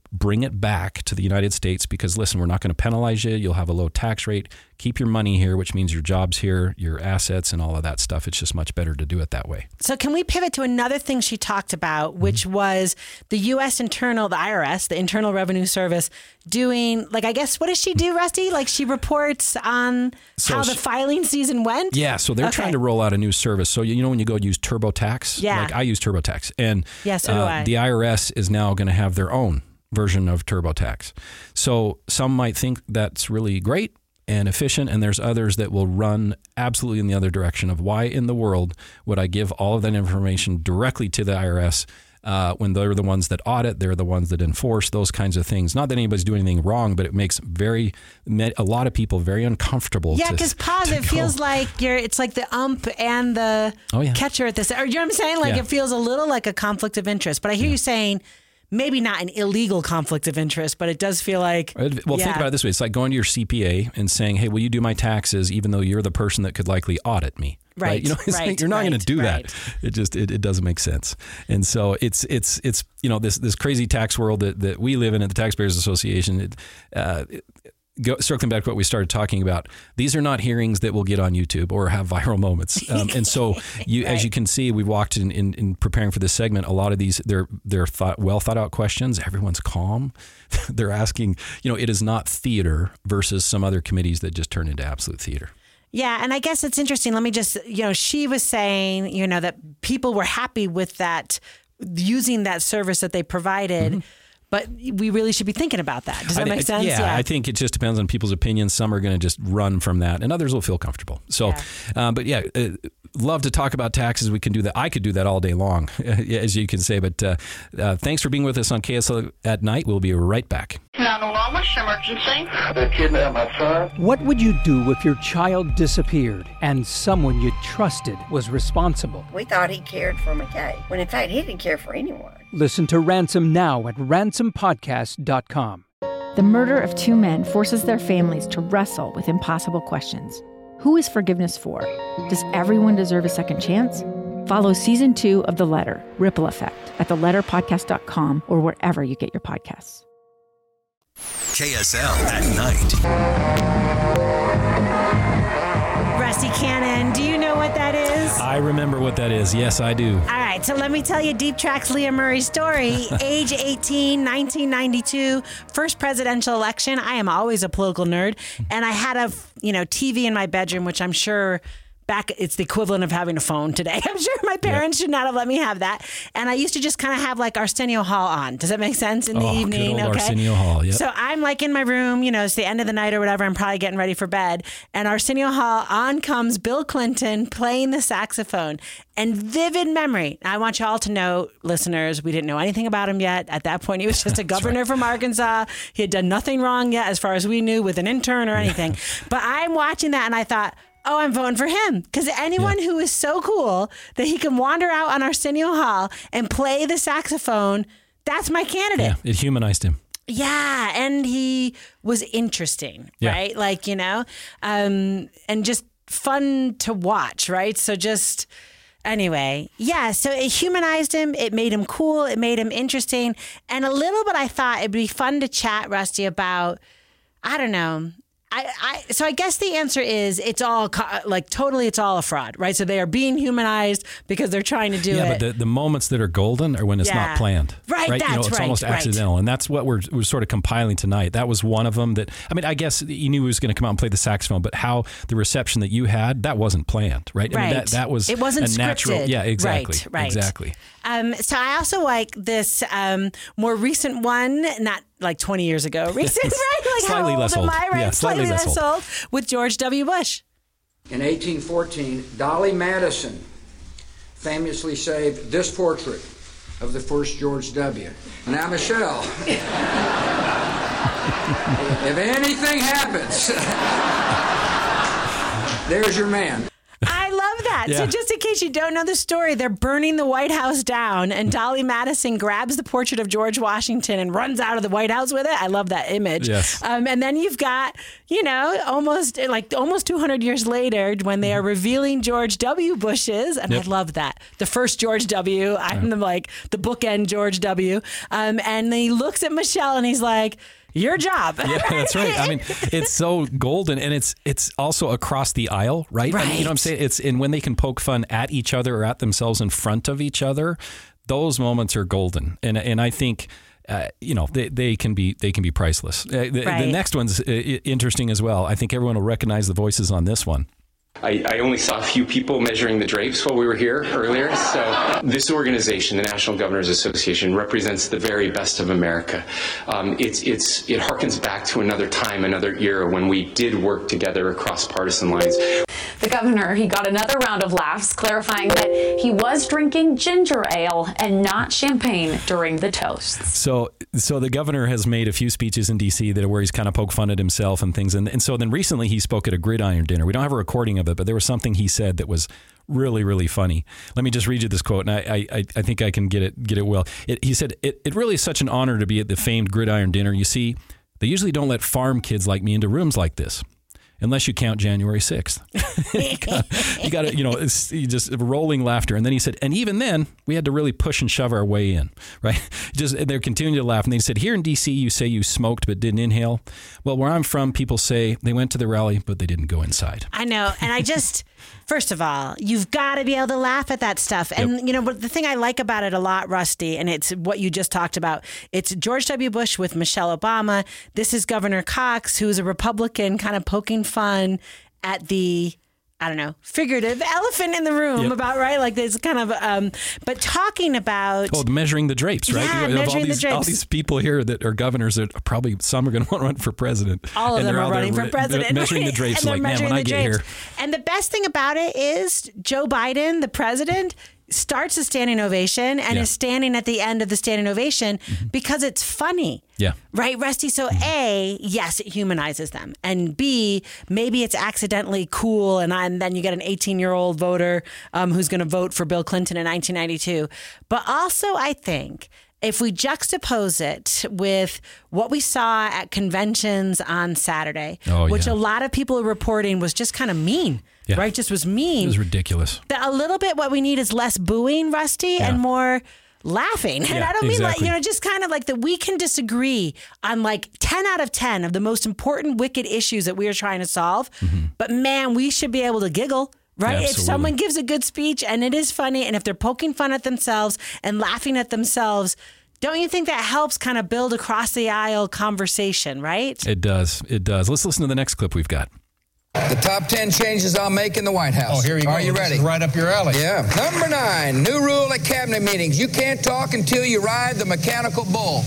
bring it back to the United States because, listen, we're not going to penalize you. You'll have a low tax rate. Keep your money here, which means your job's here, your assets, and all of that stuff. It's just much better to do it that way. So can we pivot to another thing she talked about, which was the U.S. the IRS, the Internal Revenue Service, doing, like, I guess, what does she do, Rusty? Like, she reports on how the filing season went? Yeah, so they're trying to roll out a new service. So, you know, when you go use TurboTax? Yeah. Like, I use TurboTax. And so do I. The IRS is now going to have their own version of TurboTax. So some might think that's really great and efficient, and there's others that will run absolutely in the other direction of why in the world would I give all of that information directly to the IRS when they're the ones that audit, they're the ones that enforce those kinds of things. Not that anybody's doing anything wrong, but it makes a lot of people very uncomfortable. Yeah, because it feels like it's like the ump and the catcher at this. Or you know what I'm saying? Like it feels a little like a conflict of interest. But I hear you saying maybe not an illegal conflict of interest, but it does feel like... Well, think about it this way. It's like going to your CPA and saying, hey, will you do my taxes even though you're the person that could likely audit me? Right. You know, like, you're not going to do that. It just, it doesn't make sense. And so it's you know, this crazy tax world that we live in at the Taxpayers Association, circling back to what we started talking about, these are not hearings that will get on YouTube or have viral moments. And so as you can see, we walked in preparing for this segment, a lot of these, they're well thought out questions. Everyone's calm. They're asking, you know, it is not theater versus some other committees that just turn into absolute theater. Yeah. And I guess it's interesting. Let me just, you know, she was saying, you know, that people were happy with that, using that service that they provided. Mm-hmm. But we really should be thinking about that. Does that make sense? Yeah, I think it just depends on people's opinions. Some are going to just run from that, and others will feel comfortable. So, love to talk about taxes. We can do that. I could do that all day long, as you can say. But thanks for being with us on KSL at Night. We'll be right back. 911, emergency. They kidnapped my son. What would you do if your child disappeared and someone you trusted was responsible? We thought he cared for McKay, when in fact he didn't care for anyone. Listen to Ransom now at ransompodcast.com. The murder of two men forces their families to wrestle with impossible questions. Who is forgiveness for? Does everyone deserve a second chance? Follow Season 2 of The Letter, Ripple Effect, at theletterpodcast.com or wherever you get your podcasts. KSL at Night. Rusty Cannon, do you know what that is? I remember what that is. Yes, I do. All right, so let me tell you Deep Track's Leah Murray's story. Age 18, 1992, first presidential election. I am always a political nerd, and I had a TV in my bedroom, which I'm sure it's the equivalent of having a phone today. I'm sure my parents should not have let me have that. And I used to just kind of have like Arsenio Hall on. Does that make sense in the evening? Good old Arsenio Hall, yep. So I'm like in my room, it's the end of the night or whatever. I'm probably getting ready for bed. And Arsenio Hall, on comes Bill Clinton playing the saxophone. And vivid memory. I want you all to know, listeners, we didn't know anything about him yet. At that point, he was just a governor from Arkansas. He had done nothing wrong yet, as far as we knew, with an intern or anything. But I'm watching that and I thought, oh, I'm voting for him. Because anyone who is so cool that he can wander out on Arsenio Hall and play the saxophone, that's my candidate. Yeah, it humanized him. Yeah, and he was interesting, right? Like, and just fun to watch, right? So just, anyway, so it humanized him. It made him cool. It made him interesting. And a little bit, I thought it'd be fun to chat, Rusty, about, I don't know, so I guess the answer is it's all it's all a fraud, right? So they are being humanized because they're trying to do it. Yeah, but the moments that are golden are when it's not planned. Right, that's it's almost accidental. And that's what we're sort of compiling tonight. That was one of them that, I guess you knew he was going to come out and play the saxophone, but how the reception that you had, that wasn't planned, right? Right. I mean, that was it wasn't a natural. scripted. Yeah, exactly. Right. Exactly. So I also like this more recent one, not like 20 years ago. Recent, right? Like slightly how old less am old. I, right? Yeah, slightly less old. With George W. Bush. In 1814, Dolly Madison famously saved this portrait of the first George W. Now, Michelle, if anything happens, there's your man. I love that. that. Yeah. So just in case you don't know the story, they're burning the White House down, and Dolly Madison grabs the portrait of George Washington and runs out of the White House with it. I love that image. Yes. And then you've got, almost 200 years later, when they are revealing George W. Bush's, and I love that. The first George W. I'm the bookend George W. And he looks at Michelle and he's like, your job. Yeah, that's right. I mean, it's so golden, and it's also across the aisle, right? Right. I mean, you know what I'm saying? And when they can poke fun at each other or at themselves in front of each other, those moments are golden. And I think they can be priceless. The next one's interesting as well. I think everyone will recognize the voices on this one. I only saw a few people measuring the drapes while we were here earlier. So this organization, the National Governors Association, represents the very best of America. It harkens back to another time, another era when we did work together across partisan lines. The governor, he got another round of laughs, clarifying that he was drinking ginger ale and not champagne during the toasts. So the governor has made a few speeches in D.C. where he's kind of poke fun at himself and things. And so then recently he spoke at a gridiron dinner. We don't have a recording of it, but there was something he said that was really, really funny. Let me just read you this quote, and I think I can get it well. He said, it really is such an honor to be at the famed gridiron dinner. You see, they usually don't let farm kids like me into rooms like this. Unless you count January 6th. you got to, it's just rolling laughter. And then he said, and even then, we had to really push and shove our way in, right? They're continuing to laugh. And they said, here in D.C., you say you smoked but didn't inhale. Well, where I'm from, people say they went to the rally, but they didn't go inside. I know. And first of all, you've got to be able to laugh at that stuff. And, but the thing I like about it a lot, Rusty, and it's what you just talked about, it's George W. Bush with Michelle Obama. This is Governor Cox, who's a Republican, kind of poking fun at the, figurative elephant in the room about, right? Like there's kind of, but talking about. Oh, measuring the drapes, right? Yeah, measuring the drapes. All these people here that are governors that probably some are going to want to run for president. All of them are running for president. Measuring the drapes like, man, when I get here. And the best thing about it is Joe Biden, the president, starts a standing ovation and is standing at the end of the standing ovation because it's funny. Yeah. Right, Rusty? So A, yes, it humanizes them. And B, maybe it's accidentally cool and then you get an 18-year-old voter who's going to vote for Bill Clinton in 1992. But also, I think if we juxtapose it with what we saw at conventions on Saturday, which a lot of people are reporting was just kind of mean. Yeah. Right? Just was mean. It was ridiculous. A little bit what we need is less booing, Rusty, and more laughing. And I don't mean just kind of like that we can disagree on 10 out of 10 of the most important wicked issues that we are trying to solve. But man, we should be able to giggle. Right? Absolutely. If someone gives a good speech and it is funny, and if they're poking fun at themselves and laughing at themselves, don't you think that helps kind of build across the aisle conversation, right? It does. It does. Let's listen to the next clip we've got. The top 10 changes I'll make in the White House. Oh, here you go. Are you ready? This is right up your alley. Yeah. Number 9, new rule at cabinet meetings. You can't talk until you ride the mechanical bull.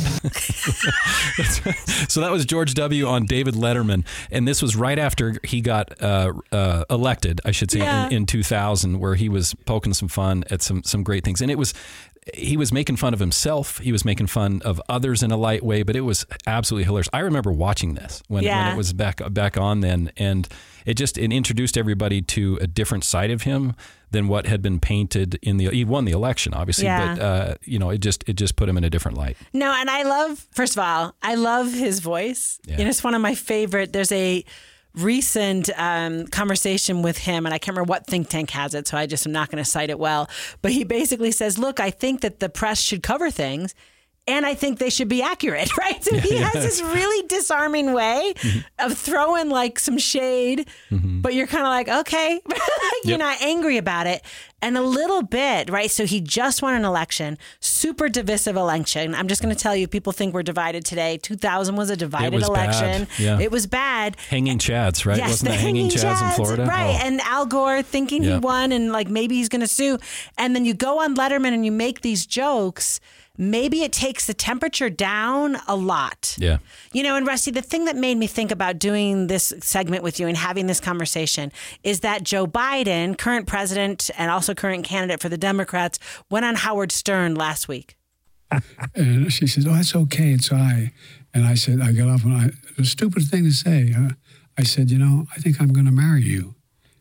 So that was George W. on David Letterman. And this was right after he got elected, I should say, in 2000, where he was poking some fun at some great things. And he was making fun of himself. He was making fun of others in a light way, but it was absolutely hilarious. I remember watching this when it was back on then, and it introduced everybody to a different side of him than what had been painted he won the election, obviously, but it just put him in a different light. No, and first of all, I love his voice. Yeah. It's one of my favorite. There's a recent conversation with him, and I can't remember what think tank has it, so I just am not going to cite it well. But he basically says, look, I think that the press should cover things, and I think they should be accurate, right? So he has this really disarming way of throwing some shade, but you're kind of like, okay, you're not angry about it. And a little bit, right? So he just won an election, super divisive election. I'm just going to tell you, people think we're divided today. 2000 was a divided election. Yeah. It was bad. Hanging Chads, right? Yes, wasn't the hanging Chads in Florida? Right. Oh. And Al Gore thinking he won and maybe he's going to sue. And then you go on Letterman and you make these jokes. Maybe it takes the temperature down a lot. Yeah. And Rusty, the thing that made me think about doing this segment with you and having this conversation is that Joe Biden, current president and also current candidate for the Democrats, went on Howard Stern last week. And she says, oh, that's okay. It's I. And I said, I got off and the stupid thing to say. I said, I think I'm going to marry you.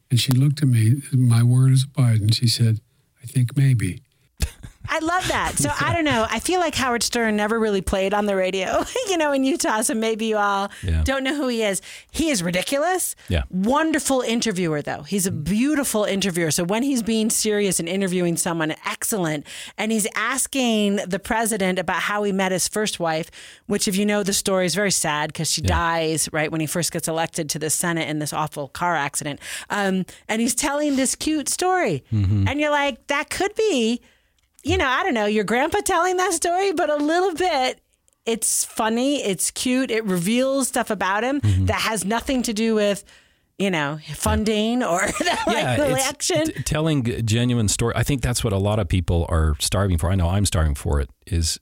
And she looked at me, my word is Biden. She said, I think maybe. I love that. So I don't know. I feel like Howard Stern never really played on the radio, in Utah. So maybe you all don't know who he is. He is ridiculous. Yeah. Wonderful interviewer, though. He's a beautiful interviewer. So when he's being serious and interviewing someone, excellent. And he's asking the president about how he met his first wife, which, if you know the story, is very sad because she dies right when he first gets elected to the Senate in this awful car accident. And he's telling this cute story. Mm-hmm. And you're like, that could be... I don't know, your grandpa telling that story, but a little bit, it's funny, it's cute, it reveals stuff about him that has nothing to do with, funding or the election. Telling genuine story. I think that's what a lot of people are starving for. I know I'm starving for it, is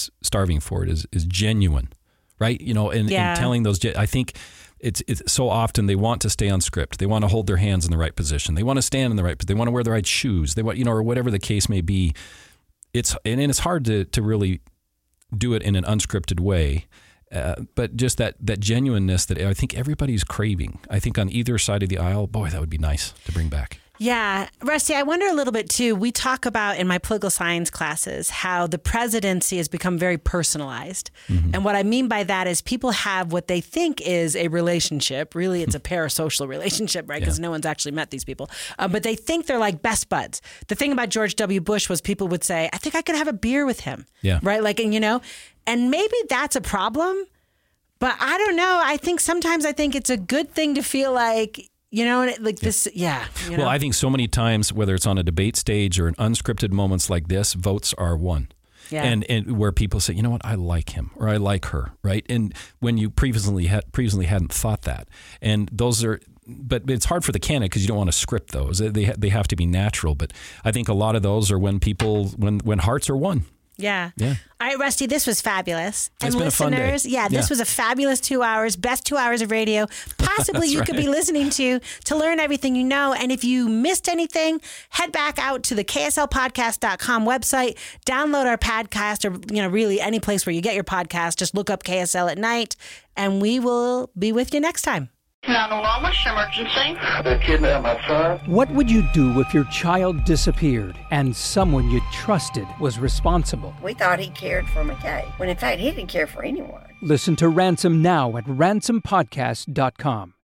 genuine, right? And telling those, I think it's so often they want to stay on script. They want to hold their hands in the right position. They want to stand in the right position. They want to wear the right shoes. They want, or whatever the case may be. It's hard to really do it in an unscripted way, but just that genuineness that I think everybody's craving. I think on either side of the aisle, boy, that would be nice to bring back. Yeah. Rusty, I wonder a little bit too, we talk about in my political science classes how the presidency has become very personalized. Mm-hmm. And what I mean by that is people have what they think is a relationship. Really, it's a parasocial relationship, right? Because no one's actually met these people. But they think they're like best buds. The thing about George W. Bush was people would say, I think I could have a beer with him. Yeah. Right? And maybe that's a problem. But I don't know. I think sometimes it's a good thing to feel like, this, Well, I think so many times, whether it's on a debate stage or in unscripted moments like this, votes are won. Yeah. And where people say, you know what, I like him or I like her, right? And when you previously hadn't thought that. And those are, but it's hard for the candidate because you don't want to script those. They have to be natural. But I think a lot of those are when hearts are won. Yeah. All right, Rusty, this was fabulous. It's been a fun day. This was a fabulous 2 hours, best 2 hours of radio possibly you could be listening to learn everything you know. And if you missed anything, head back out to the KSLpodcast.com website, download our podcast or, really any place where you get your podcast. Just look up KSL at Night and we will be with you next time. 911, emergency. They kidnapped my son. What would you do if your child disappeared and someone you trusted was responsible? We thought he cared for McKay, when in fact he didn't care for anyone. Listen to Ransom now at ransompodcast.com.